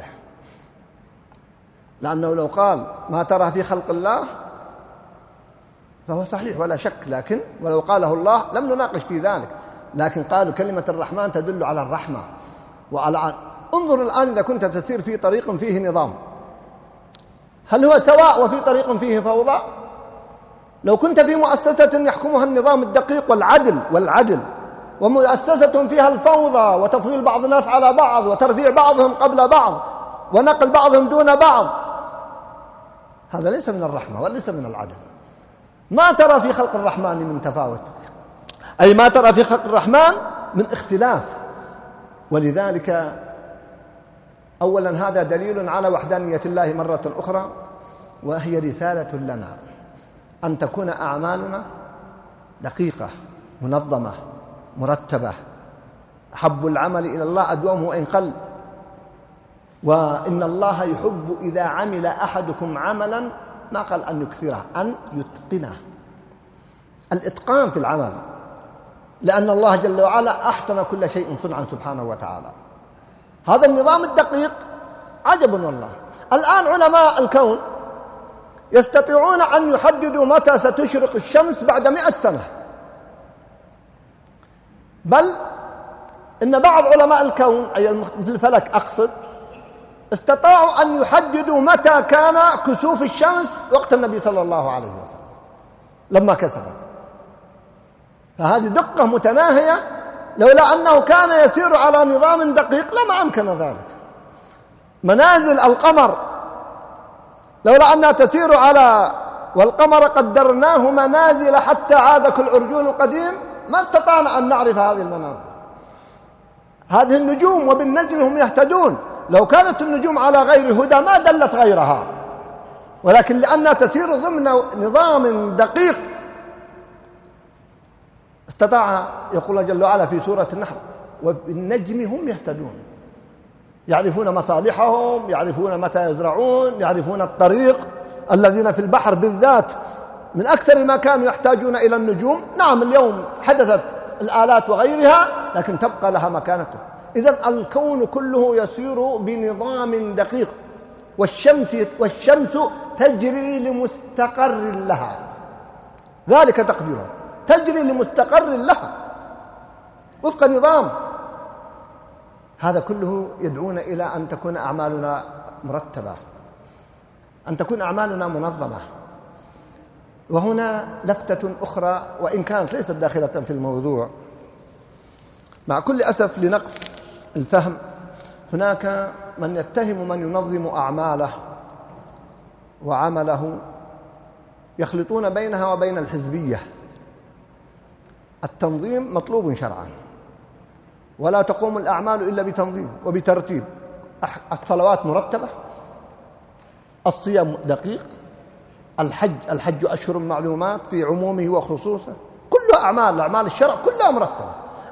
لأنه لو قال ما ترى في خلق الله فهو صحيح ولا شك، لكن ولو قاله الله لم نناقش في ذلك. لكن قالوا كلمة الرحمن تدل على الرحمة وعلى. انظر الآن إذا كنت تسير في طريق فيه نظام، هل هو سواء وفي طريق فيه فوضى؟ لو كنت في مؤسسة يحكمها النظام الدقيق والعدل ومؤسسة فيها الفوضى وتفضيل بعض الناس على بعض وترفيع بعضهم قبل بعض ونقل بعضهم دون بعض، هذا ليس من الرحمة وليس من العدل. ما ترى في خلق الرحمن من تفاوت، أي ما ترى في خلق الرحمن من اختلاف. ولذلك أولا هذا دليل على وحدانية الله مرة أخرى، وهي رسالة لنا أن تكون أعمالنا دقيقة منظمة مرتبة. أحب العمل إلى الله أدومه وإن قل، وإن الله يحب إذا عمل أحدكم عملا ما قال أن يكثره، أن يتقنه، الإتقان في العمل، لأن الله جل وعلا أحسن كل شيء صنعا سبحانه وتعالى. هذا النظام الدقيق عجب والله. الآن علماء الكون يستطيعون أن يحددوا متى ستشرق الشمس بعد 100 سنة، بل إن بعض علماء الكون أي مثل الفلك أقصد استطاعوا أن يحددوا متى كان كسوف الشمس وقت النبي صلى الله عليه وسلم لما كسفت. فهذه دقة متناهية، لولا أنه كان يسير على نظام دقيق لما أمكن ذلك. منازل القمر لولا أنها تسير على والقمر قدرناه منازل حتى عاد كالعرجون القديم ما استطعنا أن نعرف هذه المنازل. هذه النجوم وبالنجم هم يهتدون، لو كانت النجوم على غير هدى ما دلت غيرها، ولكن لأنها تسير ضمن نظام دقيق استطاع. يقول جل وعلا في سورة النحل: وبالنجم هم يهتدون، يعرفون مصالحهم، يعرفون متى يزرعون، يعرفون الطريق. الذين في البحر بالذات من أكثر ما كانوا يحتاجون إلى النجوم. نعم اليوم حدثت الآلات وغيرها لكن تبقى لها مكانته. إذن الكون كله يسير بنظام دقيق، والشمس تجري لمستقر لها، ذلك تقديره، تجري لمستقر لها وفق نظام. هذا كله يدعونا إلى أن تكون أعمالنا مرتبة، أن تكون أعمالنا منظمة. وهنا لفتة أخرى وإن كانت ليست داخلة في الموضوع، مع كل أسف لنقص الفهم هناك من يتهم من ينظم أعماله وعمله، يخلطون بينها وبين الحزبية. التنظيم مطلوب شرعا، ولا تقوم الأعمال إلا بتنظيم وبترتيب. الصلوات مرتبة، الصيام دقيق، الحج أشهر معلومات في عمومه وخصوصه، كلها أعمال الشرع كلها مرتبة.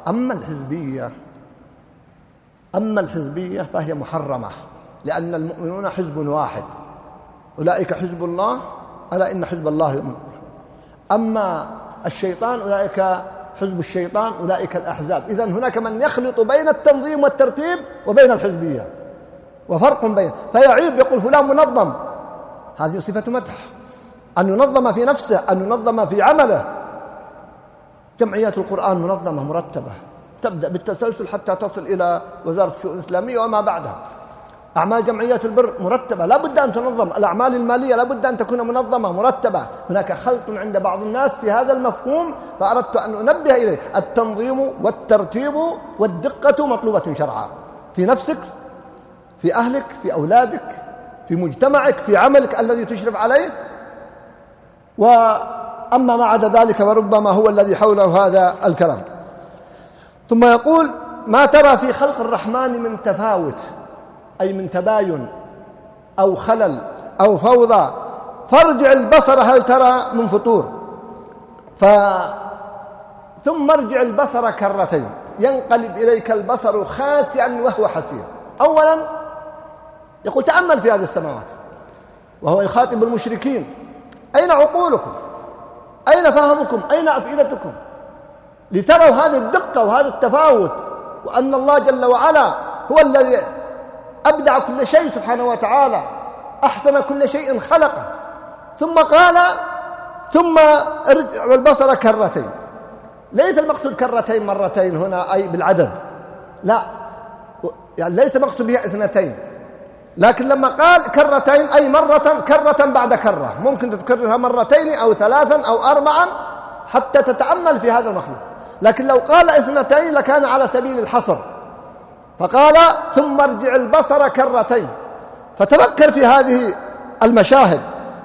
أما الحزبية فهي محرمة، لأن المؤمنون حزب واحد، أولئك حزب الله ألا إن حزب الله هم. أما الشيطان أولئك حزب الشيطان، أولئك الأحزاب. إذن هناك من يخلط بين التنظيم والترتيب وبين الحزبية، وفرق بين، فيعيب يقول فلان منظم. هذه صفة مدح، أن ينظم في نفسه، أن ينظم في عمله. جمعيات القرآن منظمة مرتبة، تبدأ بالتسلسل حتى تصل إلى وزارة الشؤون الإسلامية وما بعدها. أعمال جمعيات البر مرتبة، لا بد أن تنظم. الأعمال المالية لا بد أن تكون منظمة مرتبة. هناك خلط عند بعض الناس في هذا المفهوم، فأردت أن أنبه إليه. التنظيم والترتيب والدقة مطلوبة شرعا، في نفسك، في أهلك، في أولادك، في مجتمعك، في عملك الذي تشرف عليه. وأما ما عدا ذلك فربما هو الذي حوله هذا الكلام. ثم يقول: ما ترى في خلق الرحمن من تفاوت، أي من تباين أو خلل أو فوضى، فارجع البصر هل ترى من فطور، ثم ارجع البصر كرتين ينقلب إليك البصر خاسئا وهو حسير. أولا يقول: تأمل في هذه السماوات، وهو يخاطب المشركين: أين عقولكم؟ أين فهمكم؟ أين أفئدتكم؟ لتروا هذه الدقة وهذا التفاوت، وأن الله جل وعلا هو الذي أبدع كل شيء سبحانه وتعالى، أحسن كل شيء خلقه. ثم قال: ثم ارجع البصر كرتين. ليس المقصود كرتين مرتين هنا أي بالعدد، لا، يعني ليس مقصود بها 2، لكن لما قال كرتين أي مرة، كرة بعد كرة، ممكن تكررها 2 أو 3 أو 4 حتى تتأمل في هذا المخلوق. لكن لو قال 2 لكان على سبيل الحصر، فقال: ثم ارجع البصر كرتين. فتفكر في هذه المشاهد.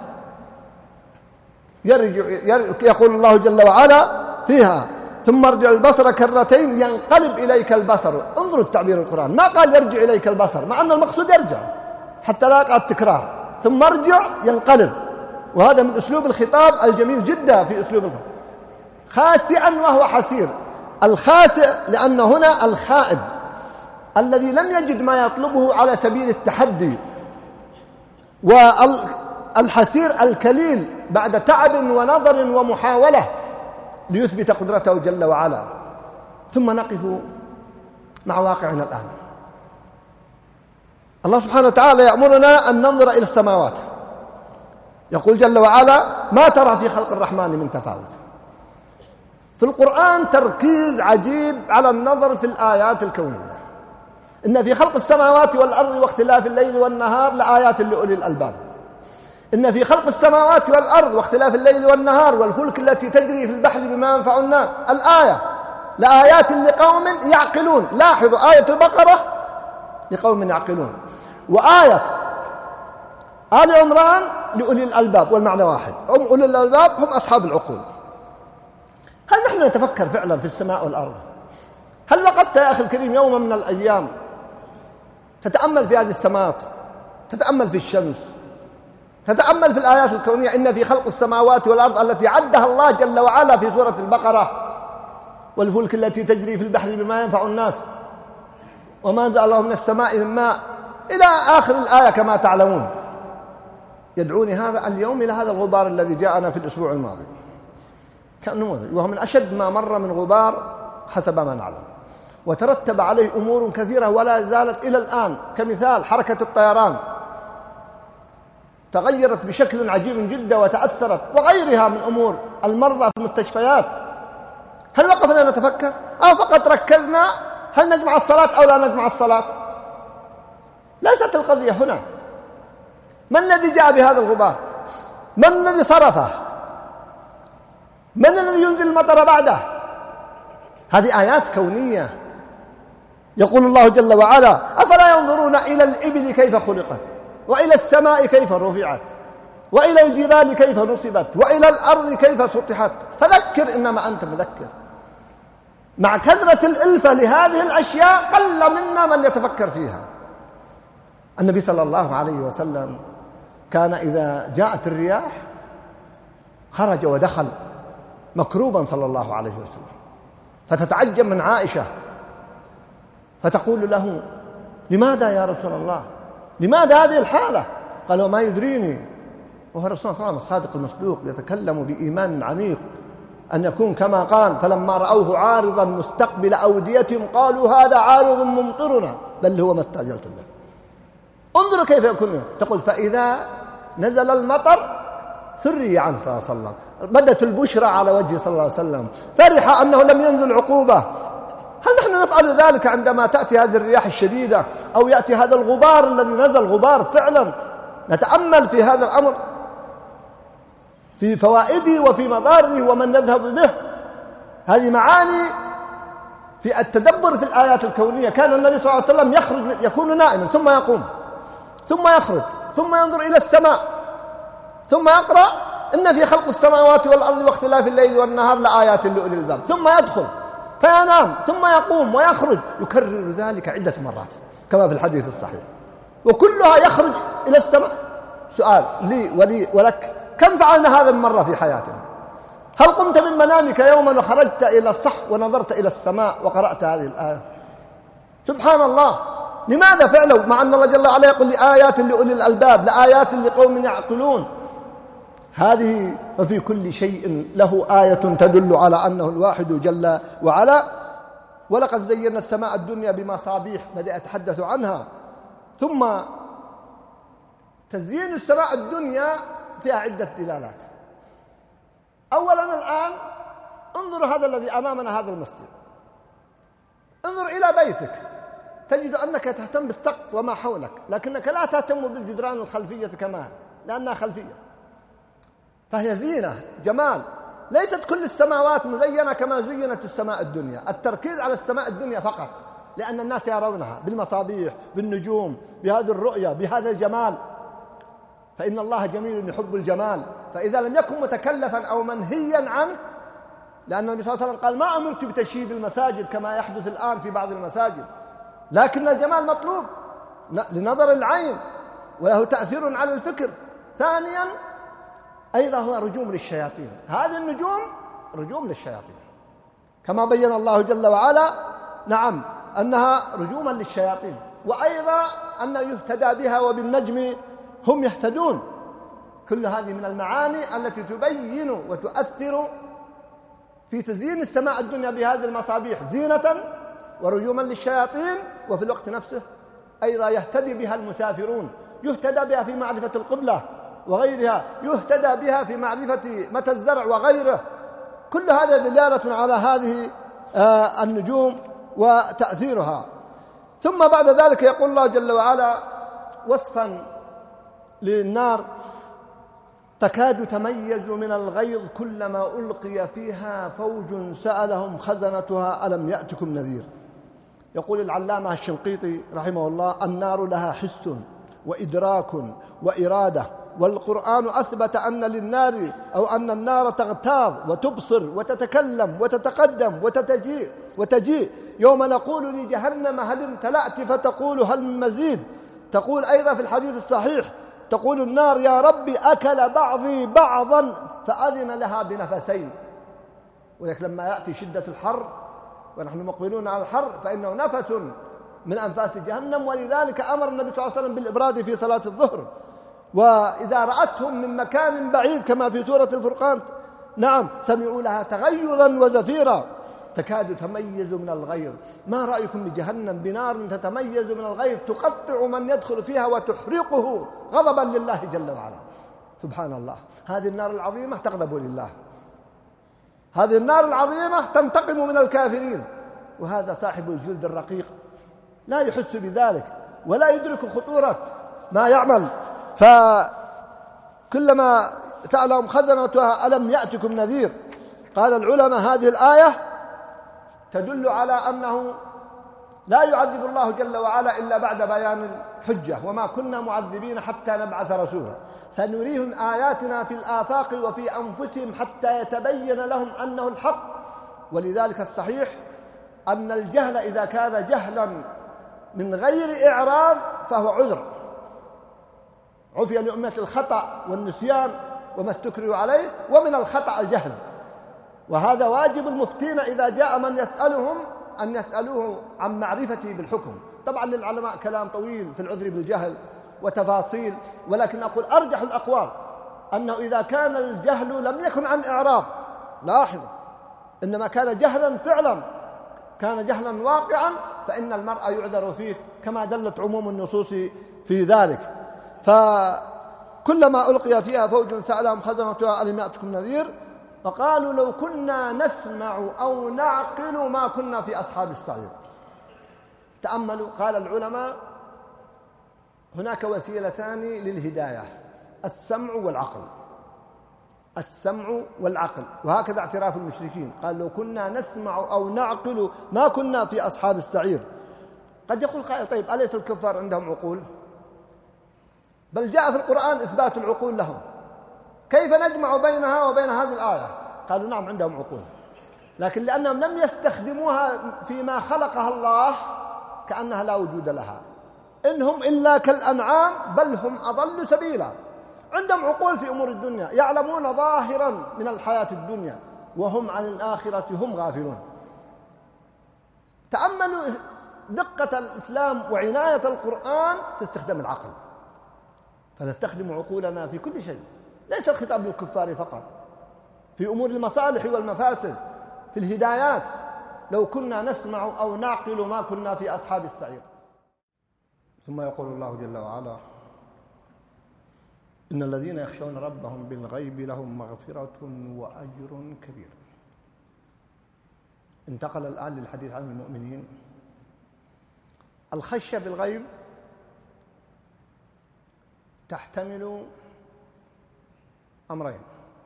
يقول الله جل وعلا فيها: ثم ارجع البصر كرتين ينقلب إليك البصر. انظروا التعبير القرآن، ما قال يرجع إليك البصر، مع أن المقصود يرجع حتى لا يقع التكرار، ثم ارجع ينقلب، وهذا من أسلوب الخطاب الجميل جدا في أسلوب الخطاب. خاسئا وهو حسير. الخاسئ لأن هنا الخائب الذي لم يجد ما يطلبه على سبيل التحدي، والحسير الكليل بعد تعب ونظر ومحاولة ليثبت قدرته جل وعلا. ثم نقف مع واقعنا الآن. الله سبحانه وتعالى يأمرنا أن ننظر إلى السماوات، يقول جل وعلا: ما ترى في خلق الرحمن من تفاوت. في القرآن تركيز عجيب على النظر في الآيات الكونية. إن في خلق السماوات والأرض واختلاف الليل والنهار لآيات لأولي الألباب. إن في خلق السماوات والأرض واختلاف الليل والنهار والفلك التي تجري في البحر بما ينفع الناس الآية لآيات لقوم يعقلون. لاحظوا آية البقرة لقوم يعقلون، وآية آل عمران لأولي الألباب، والمعنى واحد، هم أولي الألباب هم أصحاب العقول. هل نحن نتفكر فعلا في السماء والأرض؟ هل وقفت يا أخي الكريم يوما من الأيام تتأمل في هذه السماوات، تتأمل في الشمس، تتأمل في الآيات الكونية؟ إن في خلق السماوات والأرض التي عدها الله جل وعلا في سورة البقرة، والفلك التي تجري في البحر بما ينفع الناس، وما أنزل الله من السماء من ماء، إلى آخر الآية كما تعلمون. يدعوني هذا اليوم إلى هذا الغبار الذي جاءنا في الأسبوع الماضي كنموذج، وهو من أشد ما مر من غبار حسب ما نعلم، وترتب عليه أمور كثيرة ولا زالت إلى الآن. كمثال حركة الطيران تغيرت بشكل عجيب جدا وتأثرت، وغيرها من أمور المرضى في المستشفيات. هل وقفنا نتفكر أو فقط ركزنا هل نجمع الصلاة أو لا نجمع الصلاة؟ ليست القضية هنا. من الذي جاء بهذا الغبار؟ من الذي صرفه؟ من الذي ينزل المطر بعده؟ هذه آيات كونية. يقول الله جل وعلا: أفلا ينظرون إلى الإبل كيف خلقت، وإلى السماء كيف رفعت، وإلى الجبال كيف نصبت، وإلى الأرض كيف سطحت، فذكر إنما أنت مذكر. مع كثرة الإلفة لهذه الأشياء قل منا من يتفكر فيها. النبي صلى الله عليه وسلم كان إذا جاءت الرياح خرج ودخل مكروبا صلى الله عليه وسلم، فتتعجب من عائشة فتقول له: لماذا يا رسول الله؟ لماذا هذه الحالة؟ قال: وما يدريني. وهو الرسول صلى الله عليه وسلم الصادق المصدوق يتكلم بإيمان عميق، أن يكون كما قال: فلما رأوه عارضا مستقبل أوديتهم قالوا هذا عارض ممطرنا بل هو ما استعجلتم به. انظروا كيف يكون. تقول: فإذا نزل المطر ثري عنه صلى الله عليه وسلم، بدت البشرى على وجهه صلى الله عليه وسلم، فرح أنه لم ينزل عقوبة. هل نحن نفعل ذلك عندما تأتي هذه الرياح الشديدة أو يأتي هذا الغبار الذي نزل غبار فعلا؟ نتأمل في هذا الأمر، في فوائده وفي مضاره ومن نذهب به. هذه معاني في التدبر في الآيات الكونية. كان النبي صلى الله عليه وسلم يخرج، يكون نائما ثم يقوم ثم يخرج ثم ينظر إلى السماء ثم يقرأ: إن في خلق السماوات والأرض واختلاف الليل والنهار لآيات لأولي الألباب، ثم يدخل فينام ثم يقوم ويخرج، يكرر ذلك عدة مرات كما في الحديث الصحيح، وكلها يخرج إلى السماء. سؤال لي ولي ولك: كم فعلنا هذا المرة في حياتنا؟ هل قمت من منامك يوما وخرجت إلى الصح ونظرت إلى السماء وقرأت هذه الآية؟ سبحان الله. لماذا فعلوا؟ مع أن الله جل وعلا يقول: لآيات لأولي الألباب، لآيات لقوم يعقلون. هذه وفي كل شيء له آية تدل على أنه الواحد جل وعلا. ولقد زينا السماء الدنيا بمصابيح، بدأ يتحدث عنها. ثم تزيين السماء الدنيا فيها عدة دلالات. أولا الآن انظر هذا الذي أمامنا، هذا المسجد، انظر إلى بيتك تجد أنك تهتم بالسقف وما حولك، لكنك لا تهتم بالجدران الخلفية كما لأنها خلفية، فهي زينة جمال. ليست كل السماوات مزينة كما زينت السماء الدنيا. التركيز على السماء الدنيا فقط لأن الناس يرونها بالمصابيح، بالنجوم، بهذه الرؤية، بهذا الجمال. فإن الله جميل يحب الجمال، فإذا لم يكن متكلفا أو منهيا عنه، لأن النبي صلى الله عليه وسلم قال: ما أمرت بتشييد المساجد كما يحدث الآن في بعض المساجد، لكن الجمال مطلوب لنظر العين وله تأثير على الفكر. ثانيا أيضا هو رجوم للشياطين، هذه النجوم رجوم للشياطين كما بين الله جل وعلا نعم أنها رجوما للشياطين، وأيضا أنه يهتدى بها وبالنجم هم يهتدون. كل هذه من المعاني التي تبين وتؤثر في تزيين السماء الدنيا بهذه المصابيح زينة ورجوما للشياطين، وفي الوقت نفسه أيضا يهتدي بها المسافرون، يهتدى بها في معرفة القبلة وغيرها، يهتدى بها في معرفة متى الزرع وغيره. كل هذا دلالة على هذه النجوم وتأثيرها. ثم بعد ذلك يقول الله جل وعلا وصفا للنار: تكاد تميز من الغيظ كلما ألقي فيها فوج سألهم خزنتها ألم يأتكم نذير. يقول العلامة الشنقيطي رحمه الله: النار لها حس وإدراك وإرادة، والقرآن أثبت أن للنار أو أن النار تغتاظ وتبصر وتتكلم وتتقدم وتجيء يوم نقول لجهنم هل امتلأت فتقول هل من مزيد. تقول أيضا في الحديث الصحيح، تقول النار: يا ربي أكل بعضي بعضا فأذن لها بنفسين. ولكن لما يأتي شدة الحر ونحن مقبلون على الحر فإنه نفس من أنفاس جهنم، ولذلك أمر النبي صلى الله عليه وسلم بالإبراد في صلاة الظهر. وإذا رأتهم من مكان بعيد كما في سورة الفرقان نعم سمعوا لها تغيظا وزفيرا تكاد تميز من الغيظ. ما رأيكم بجهنم بنار تتميز من الغيظ تقطع من يدخل فيها وتحرقه غضبا لله جل وعلا. سبحان الله، هذه النار العظيمة تغضب لله، هذه النار العظيمة تنتقم من الكافرين، وهذا صاحب الجلد الرقيق لا يحس بذلك ولا يدرك خطورة ما يعمل. فكلما سألهم خزنتها ألم يأتكم نذير. قال العلماء هذه الآية تدل على أنه لا يعذب الله جل وعلا إلا بعد بيان الحجة، وما كنا معذبين حتى نبعث رسولا، سنريهم آياتنا في الآفاق وفي أنفسهم حتى يتبين لهم أنه الحق. ولذلك الصحيح أن الجهل إذا كان جهلا من غير إعراض فهو عذر، عفي لأمة الخطأ والنسيان وما استكرهوا عليه، ومن الخطأ الجهل، وهذا واجب المفتين إذا جاء من يسألهم أن يسألوه عن معرفته بالحكم. طبعا للعلماء كلام طويل في العذر بالجهل وتفاصيل، ولكن أقول أرجح الأقوال أنه إذا كان الجهل لم يكن عن إعراض، لاحظ إنما كان جهلا فعلا، كان جهلا واقعا، فإن المرء يعذر فيه كما دلت عموم النصوص في ذلك. فكلما ألقي فيها فوج سألهم خزنتها ألم يأتكم نذير فقالوا لو كنا نسمع أو نعقل ما كنا في أصحاب السعير. تأملوا، قال العلماء هناك وسيلتان للهداية: السمع والعقل، السمع والعقل، وهكذا اعتراف المشركين، قال لو كنا نسمع أو نعقل ما كنا في أصحاب السعير. قد يقول قائل: طيب أليس الكفار عندهم عقول؟ بل جاء في القرآن إثبات العقول لهم، كيف نجمع بينها وبين هذه الآية؟ قالوا نعم عندهم عقول، لكن لأنهم لم يستخدموها فيما خلقها الله كأنها لا وجود لها، إنهم إلا كالأنعام بل هم أضل سبيلا. عندهم عقول في أمور الدنيا، يعلمون ظاهرا من الحياة الدنيا وهم عن الآخرة هم غافلون. تأملوا دقة الإسلام وعناية القرآن في استخدام العقل، فنستخدم عقولنا في كل شيء، ليس الخطاب للكفار فقط، في أمور المصالح والمفاسد، في الهدايات. لو كنا نسمع أو نعقل ما كنا في أصحاب السعير. ثم يقول الله جل وعلا: إن الذين يخشون ربهم بالغيب لهم مغفرة وأجر كبير. انتقل الآن للحديث عن المؤمنين. الخشية بالغيب تحتمل أمرين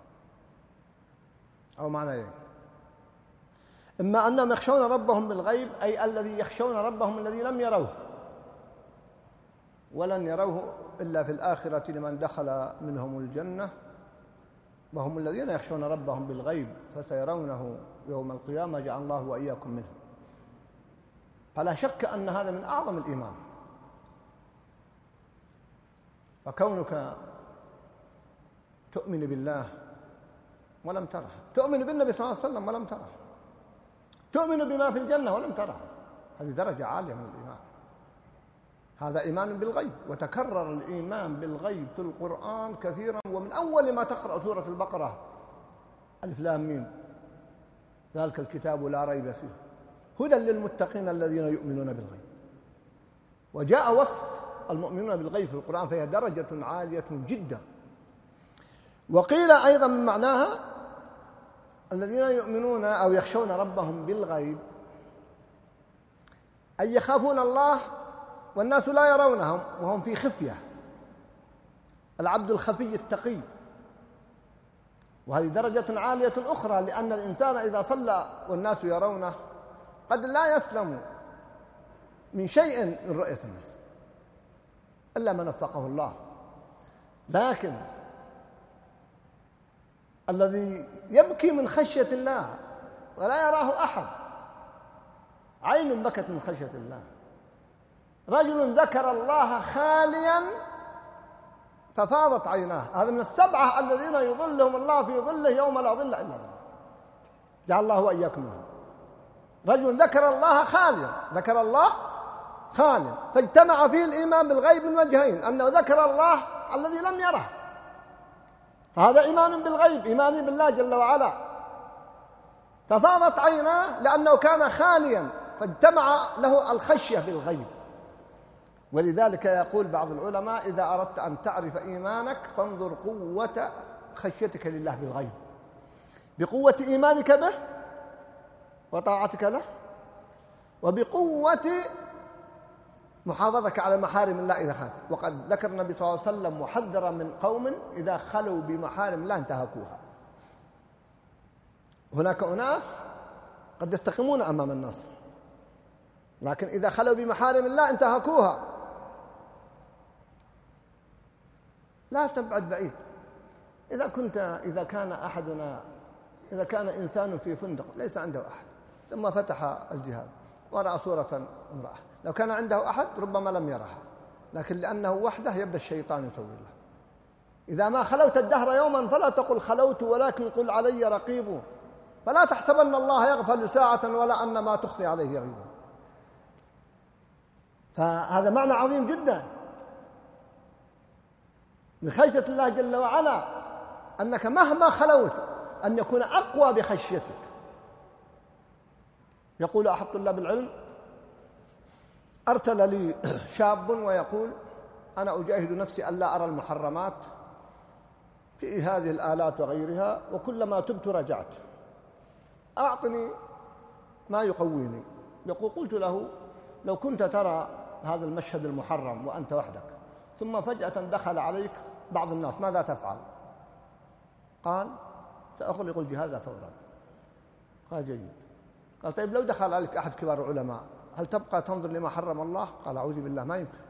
أو معنيين: إما أنهم يخشون ربهم بالغيب، أي الذي يخشون ربهم الذي لم يروه ولن يروه إلا في الآخرة لمن دخل منهم الجنة، وهم الذين يخشون ربهم بالغيب فسيرونه يوم القيامة، جعل الله وإياكم منهم. فلا شك أن هذا من أعظم الإيمان. فكونك تؤمن بالله ولم تره، تؤمن بالنبي صلى الله عليه وسلم ولم تره، تؤمن بما في الجنة ولم تره، هذه درجة عالية من الإيمان. هذا إيمان بالغيب، وتكرر الإيمان بالغيب في القرآن كثيرا، ومن أول ما تقرأ سورة البقرة ألف لام ميم ذلك الكتاب لا ريب فيه هدى للمتقين الذين يؤمنون بالغيب. وجاء وصف المؤمنون بالغيب في القرآن، فهي درجة عالية جدا. وقيل أيضا من معناها الذين يؤمنون أو يخشون ربهم بالغيب، أي يخافون الله والناس لا يرونهم وهم في خفية، العبد الخفي التقي. وهذه درجة عالية أخرى، لأن الإنسان إذا صلى والناس يرونه قد لا يسلم من شيء من رؤية الناس إلا من وفقه الله. لكن الذي يبكي من خشية الله ولا يراه أحد، عين بكت من خشية الله، رجل ذكر الله خاليا ففاضت عيناه، هذا من السبعة الذين يظلهم الله في ظله يوم لا ظل إلا ظله، جعل الله وإياكم منهم. رجل ذكر الله خاليا، ذكر الله خاليا، فاجتمع فيه الإيمان بالغيب من وجهين، أنه ذكر الله الذي لم يره، فهذا إيمان بالغيب، إيمان بالله جل وعلا، ففاضت عيناه لأنه كان خاليا، فاجتمع له الخشية بالغيب. ولذلك يقول بعض العلماء: إذا أردت أن تعرف إيمانك فانظر قوة خشيتك لله بالغيب، بقوة إيمانك به وطاعتك له، وبقوة محافظتك على محارم الله إذا خالف. وقد ذكر النبي صلى الله عليه وسلم محذرا من قوم إذا خلوا بمحارم الله انتهكوها. هناك أناس قد يستقيمون أمام الناس، لكن إذا خلوا بمحارم الله انتهكوها. لا تبعد بعيد. إذا كان إنسان في فندق ليس عنده أحد، ثم فتح الجهاز ورأى صورة امرأة، لو كان عنده أحد ربما لم يرها، لكن لأنه وحده يبدأ الشيطان يسوي له. إذا ما خلوت الدهر يوما فلا تقل خلوت، ولكن قل علي رقيب، فلا تحسبن الله يغفل ساعة ولا أن ما تخفي عليه يغيب. فهذا معنى عظيم جدا من خشية الله جل وعلا، أنك مهما خلوت أن يكون أقوى بخشيتك. يقول أحد طلاب العلم: أرسل لي شاب ويقول: أنا أجاهد نفسي ألا أرى المحرمات في هذه الآلات وغيرها، وكلما تبت رجعت، أعطني ما يقويني. يقول: قلت له: لو كنت ترى هذا المشهد المحرم وأنت وحدك، ثم فجأة دخل عليك بعض الناس، ماذا تفعل؟ قال: سأغلق الجهاز فورا. قال: جيد. قال: طيب لو دخل عليك أحد كبار العلماء هل تبقى تنظر لما حرم الله؟ قال: أعوذ بالله، ما يمكن.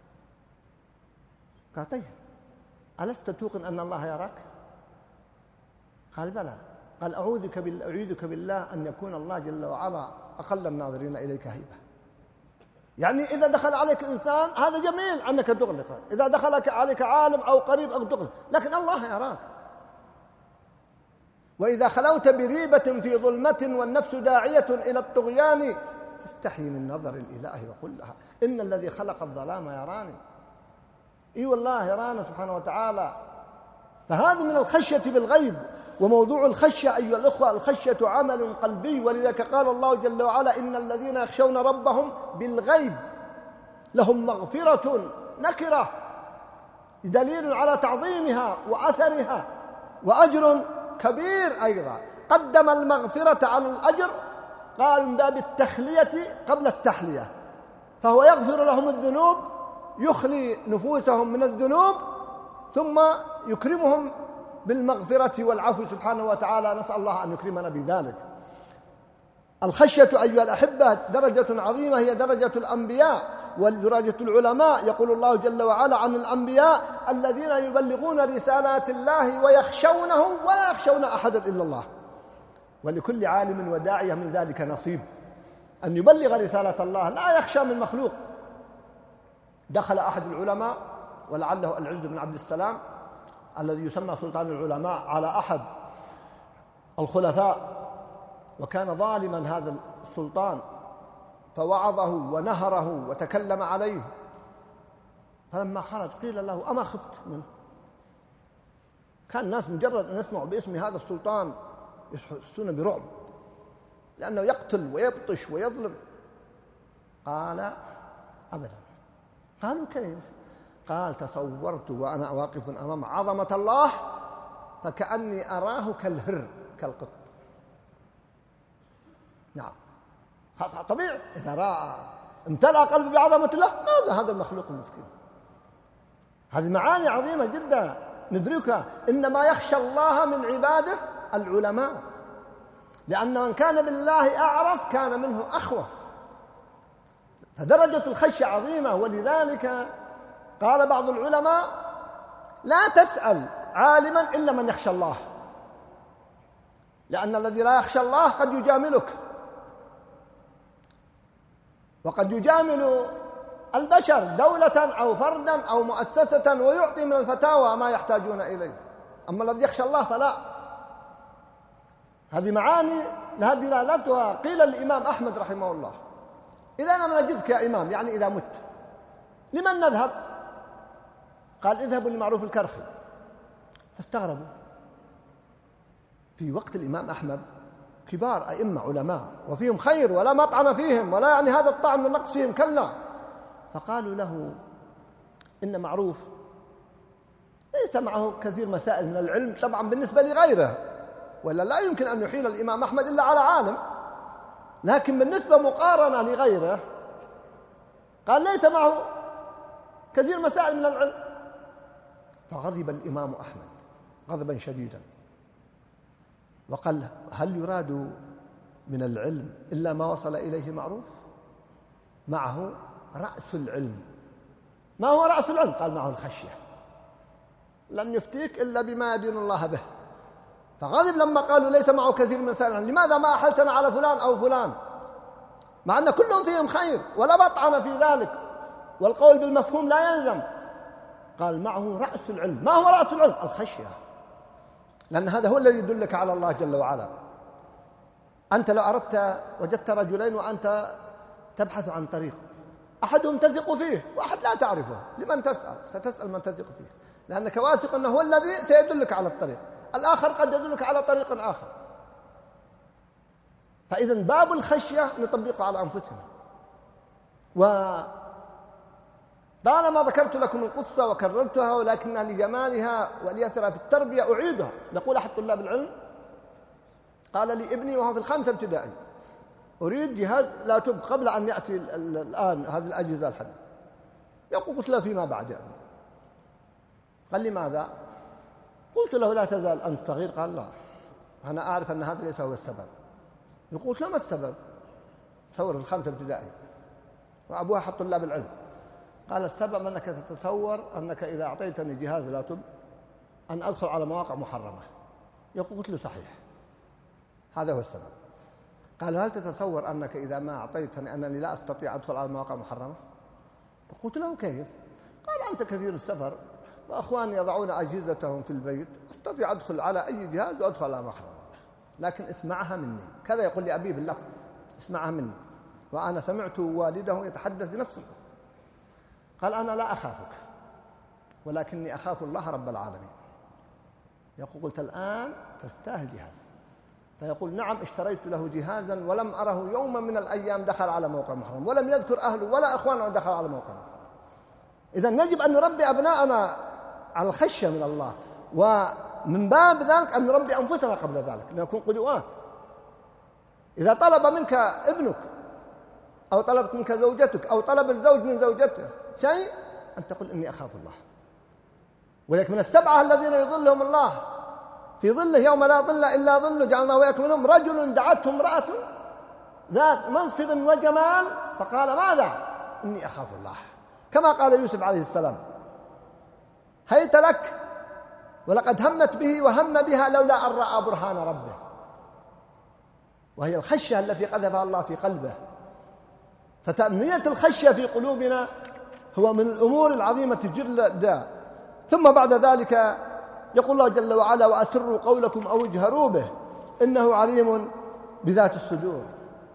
قال: طيب ألست توقن أن الله يراك؟ قال: بلى. قال: أعوذك بالله أن يكون الله جل وعلا أقل الناظرين إليك هيبة. يعني إذا دخل عليك إنسان هذا جميل أنك تغلقه، إذا دخلك عليك عالم أو قريب أو تغلق، لكن الله يراك. وإذا خلوت بريبة في ظلمة والنفس داعية إلى الطغيان فاستحي من نظر الإله وقل لها إن الذي خلق الظلام يراني. إي والله يرانا سبحانه وتعالى. فهذا من الخشية بالغيب. وموضوع الخشية أيها الأخوة، الخشية عمل قلبي، ولذلك قال الله جل وعلا: إن الذين يخشون ربهم بالغيب لهم مغفرة نكرة، دليل على تعظيمها وأثرها، وأجر كبير أيضا. قدم المغفرة على الأجر، قال من باب التخلية قبل التحلية، فهو يغفر لهم الذنوب، يخلي نفوسهم من الذنوب، ثم يكرمهم بالمغفرة والعفو سبحانه وتعالى. نسأل الله أن يكرمنا بذلك. الخشية أيها الأحبة درجة عظيمة، هي درجة الأنبياء ودرجة العلماء. يقول الله جل وعلا عن الأنبياء: الذين يبلغون رسالات الله ويخشونه ولا يخشون أحدا إلا الله. ولكل عالم وداعية من ذلك نصيب. أن يبلغ رسالة الله، لا يخشى من مخلوق. دخل أحد العلماء ولعله العز بن عبد السلام الذي يسمى سلطان العلماء على أحد الخلفاء، وكان ظالما هذا السلطان، فوعظه ونهره وتكلم عليه. فلما خرج قيل له: أما خفت منه؟ كان الناس مجرد أن يسمعوا باسم هذا السلطان يحسون برعب، لأنه يقتل ويبطش ويظلم. قال: أبدا. قالوا: كيف؟ قال: تصورت وأنا واقف أمام عظمة الله فكأني أراه كالهر، كالقط. نعم، طبيعي إذا رأى امتلأ قلبه بعظمة الله، ماذا هذا المخلوق المسكين؟ هذه معاني عظيمة جدا ندركها. إنما يخشى الله من عباده العلماء، لأن من كان بالله أعرف كان منه أخوف، فدرجة الخشية عظيمة. ولذلك قال بعض العلماء: لا تسأل عالما إلا من يخشى الله، لأن الذي لا يخشى الله قد يجاملك، وقد يجامل البشر دولة أو فردا أو مؤسسة ويعطي من الفتاوى ما يحتاجون إليه. أما الذي يخشى الله فلا. هذه معاني لها دلالتها. قيل للإمام أحمد رحمه الله: إذا لم نجدك يا إمام، يعني إذا مت، لمن نذهب؟ قال: اذهبوا لمعروف الكرخي. فاستغربوا. في وقت الإمام أحمد كبار أئمة علماء وفيهم خير ولا مطعن فيهم، ولا يعني هذا الطعن من نقص فيهم، كلا. فقالوا له: إن معروف ليس معه كثير مسائل من العلم طبعا بالنسبة لغيره، ولا لا يمكن أن يحيل الإمام أحمد إلا على عالم، لكن بالنسبة مقارنة لغيره قال ليس معه كثير مسائل من العلم. فغضب الإمام أحمد غضبا شديدا وقال: هل يراد من العلم إلا ما وصل إليه معروف؟ معه رأس العلم. ما هو رأس العلم؟ قال: معه الخشية، لن يفتيك إلا بما يدين الله به. فغضب لما قالوا ليس معه كثير من مسائل العلم. لماذا ما أحلتنا على فلان أو فلان، مع أن كلهم فيهم خير ولا بطعن في ذلك، والقول بالمفهوم لا يلزم. قال: معه رأس العلم. ما هو رأس العلم؟ الخشية، لأن هذا هو الذي يدلك على الله جل وعلا. أنت لو أردت وجدت رجلين وأنت تبحث عن طريق، أحدهم تثق فيه وأحد لا تعرفه، لمن تسأل؟ ستسأل من تثق فيه، لأنك واثق أنه هو الذي سيدلك على الطريق. الآخر قد يدلك على طريق آخر. فإذا باب الخشية نطبقه على أنفسنا. وطالما ذكرت لكم القصة وكررتها، ولكنها لجمالها وليأثرها في التربية أعيدها. يقول أحد طلاب العلم: قال لي ابني وهو في الخامسة ابتدائي: أريد جهاز لابتوب قبل أن يأتي الآن هذه الأجهزة الحديثة. يقول: قلت له: فيما بعد يا ابني. قال لي: ماذا؟ قلت له: لا تزال أنت صغير. قال: لا، أنا أعرف أن هذا ليس هو السبب. يقول: له: ما السبب؟ تصور في الخامسة ابتدائي وأبوها حط طلاب العلم. قال: السبب أنك تتصور أنك إذا أعطيتني جهاز لابتوب أن أدخل على مواقع محرمة. يقول: قلت له: صحيح، هذا هو السبب. قال: هل تتصور أنك إذا ما أعطيتني أنني لا أستطيع أدخل على مواقع محرمة؟ قلت له: كيف؟ قال: أنت كثير السفر وأخواني يضعون أجهزتهم في البيت، أستطيع أدخل على أي جهاز وأدخل على محرم، لكن اسمعها مني. كذا يقول لي أبي باللفظ: اسمعها مني. وأنا سمعت والده يتحدث بنفس القصة. قال: أنا لا أخافك، ولكني أخاف الله رب العالمين. يقول: قلت: الآن تستاهل جهاز. فيقول: نعم، اشتريت له جهازا ولم أره يوما من الأيام دخل على موقع محرم، ولم يذكر أهله ولا أخوانه دخل على موقع محرم. إذن يجب أن نربي أبناءنا على الخشية من الله، ومن باب ذلك أن نربي أنفسنا قبل ذلك، لنكون قدوات. إذا طلب منك ابنك أو طلبت منك زوجتك أو طلب الزوج من زوجته شيء، أن تقول: إني أخاف الله. ولكن من السبعة الذين يظلهم الله في ظله يوم لا ظل إلا ظله جعلنا وإياكم منهم: رجل دعته امرأة ذات منصب وجمال فقال: ماذا؟ إني أخاف الله. كما قال يوسف عليه السلام: هيت لك ولقد همت به وهم بها لولا أن رأى برهان ربه. وهي الخشية التي قذفها الله في قلبه. فتنمية الخشية في قلوبنا هو من الأمور العظيمة جدا. ثم بعد ذلك يقول الله جل وعلا: وأسروا قولكم أو اجهروا به إنه عليم بذات الصدور.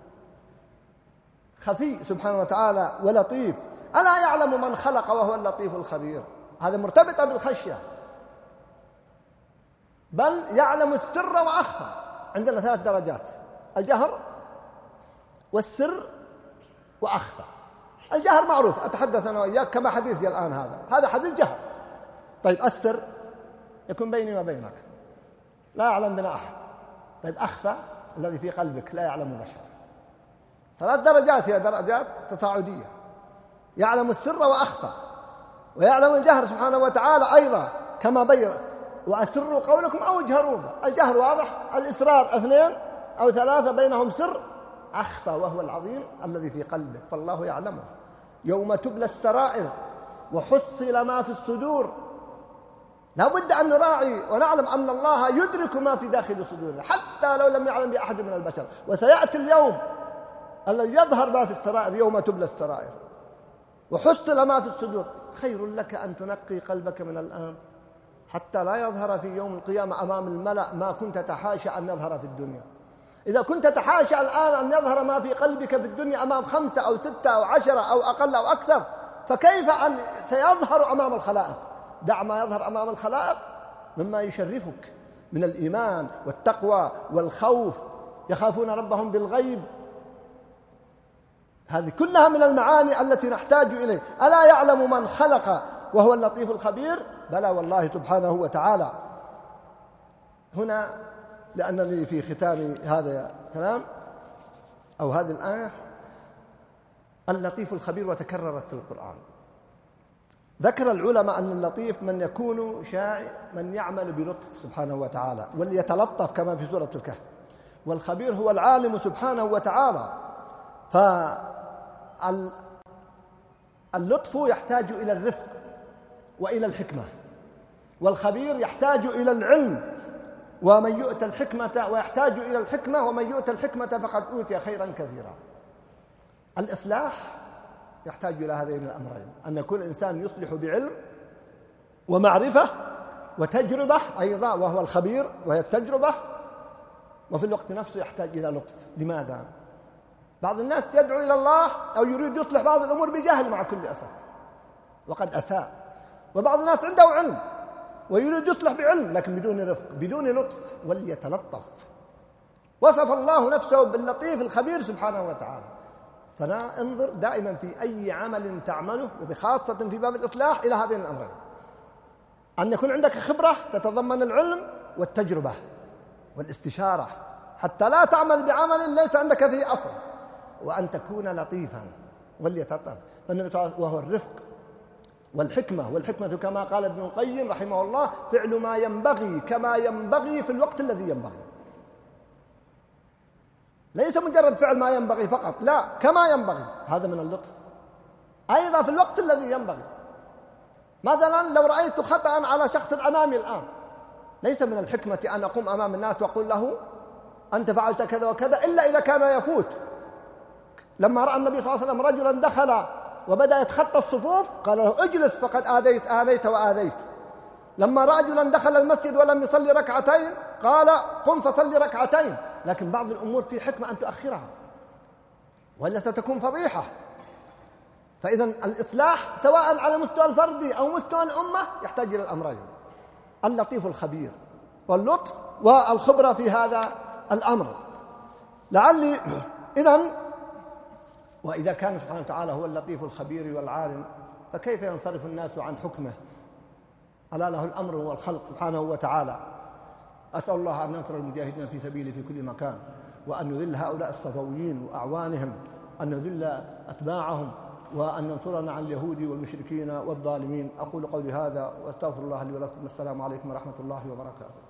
خفي سبحانه وتعالى ولطيف. ألا يعلم من خلق وهو اللطيف الخبير؟ هذا مرتبطة بالخشية. بل يعلم السر وأخفى. عندنا 3 درجات: الجهر والسر وأخفى. الجهر معروف، أتحدث أنا وإياك كما حديثي الآن، هذا حديث جهر. طيب السر يكون بيني وبينك، لا يعلم بنا أحد. طيب أخفى الذي في قلبك لا يعلم بشر. 3 درجات، هي درجات تصاعدية. يعلم السر وأخفى، ويعلم الجهر سبحانه وتعالى أيضا كما بين: وأسروا قولكم أو اجهروا به. الجهر واضح، الإسرار 2 أو 3 بينهم سر. أخفى وهو العظيم الذي في قلبك، فالله يعلمه. يوم تبلى السرائر وحصل ما في الصدور. لا بد أن نراعي ونعلم أن الله يدرك ما في داخل صدورنا حتى لو لم يعلم بأحد من البشر. وسيأتي اليوم الذي يظهر ما في السرائر، يوم تبلى السرائر وحصل ما في الصدور. خير لك أن تنقي قلبك من الآن حتى لا يظهر في يوم القيامة أمام الملأ ما كنت تحاشى أن يظهر في الدنيا. إذا كنت تحاشى الآن أن يظهر ما في قلبك في الدنيا أمام 5 أو 6 أو 10 أو أقل أو أكثر، فكيف أن سيظهر أمام الخلائق؟ دع ما يظهر أمام الخلائق مما يشرفك من الإيمان والتقوى والخوف، يخافون ربهم بالغيب. هذه كلها من المعاني التي نحتاج إليه. ألا يعلم من خلق وهو اللطيف الخبير؟ بلى والله سبحانه وتعالى. هنا لأنني في ختام هذا الكلام أو هذه الآية اللطيف الخبير وتكررت في القرآن. ذكر العلماء أن اللطيف من يكون من يعمل بلطف سبحانه وتعالى وليتلطف كما في سورة الكهف. والخبير هو العالم سبحانه وتعالى. فاللطف يحتاج إلى الرفق وإلى الحكمة، والخبير يحتاج إلى العلم. ومن يؤتى الحكمة ويحتاج إلى الحكمة، ومن يؤتى الحكمة فقد أوتي خيرا كثيرا. الإصلاح يحتاج إلى هذين الأمرين: أن يكون الإنسان يصلح بعلم ومعرفة وتجربة أيضا، وهو الخبير وهي التجربة، وفي الوقت نفسه يحتاج إلى لطف. لماذا؟ بعض الناس يدعو إلى الله أو يريد يصلح بعض الأمور بجهل مع كل أسف وقد أساء، وبعض الناس عنده علم ويريد يصلح بعلم لكن بدون رفق بدون لطف. وليتلطف. وصف الله نفسه باللطيف الخبير سبحانه وتعالى. فننظر دائما في أي عمل تعمله، وبخاصة في باب الإصلاح، إلى هذين الأمرين: أن يكون عندك خبرة تتضمن العلم والتجربة والاستشارة حتى لا تعمل بعمل ليس عندك فيه أصل، وأن تكون لطيفا وليتلطف. وهو الرفق والحكمة. والحكمة كما قال ابن القيم رحمه الله: فعل ما ينبغي كما ينبغي في الوقت الذي ينبغي. ليس مجرد فعل ما ينبغي فقط، لا، كما ينبغي. هذا من اللطف. أيضا في الوقت الذي ينبغي. مثلا لو رأيت خطأ على شخص أمامي الآن، ليس من الحكمة أن أقوم أمام الناس وأقول له أنت فعلت كذا وكذا، إلا إذا كان يفوت. لما رأى النبي صلى الله عليه وسلم رجلا دخل وبدأ يتخطى الصفوف قال له: اجلس فقد آذيت وآذيت. لما رأى رجلا دخل المسجد ولم يصلي ركعتين قال: قم فصلي ركعتين. لكن بعض الأمور في حكمة أن تؤخرها وإلا ستكون فضيحة. فإذا الإصلاح سواء على مستوى الفردي أو مستوى الأمة يحتاج إلى الأمرين: اللطيف الخبير، واللطف والخبرة في هذا الأمر. لعلي إذن وإذا كان سبحانه وتعالى هو اللطيف الخبير والعالم، فكيف ينصرف الناس عن حكمه؟ ألا له الأمر والخلق سبحانه وتعالى. أسأل الله أن ينصر المجاهدين في سبيله في كل مكان، وأن يذل هؤلاء الصفويين وأعوانهم، أن يذل أتباعهم، وأن ينصرنا عن اليهود والمشركين والظالمين. أقول قولي هذا وأستغفر الله لي ولكم. السلام عليكم ورحمة الله وبركاته.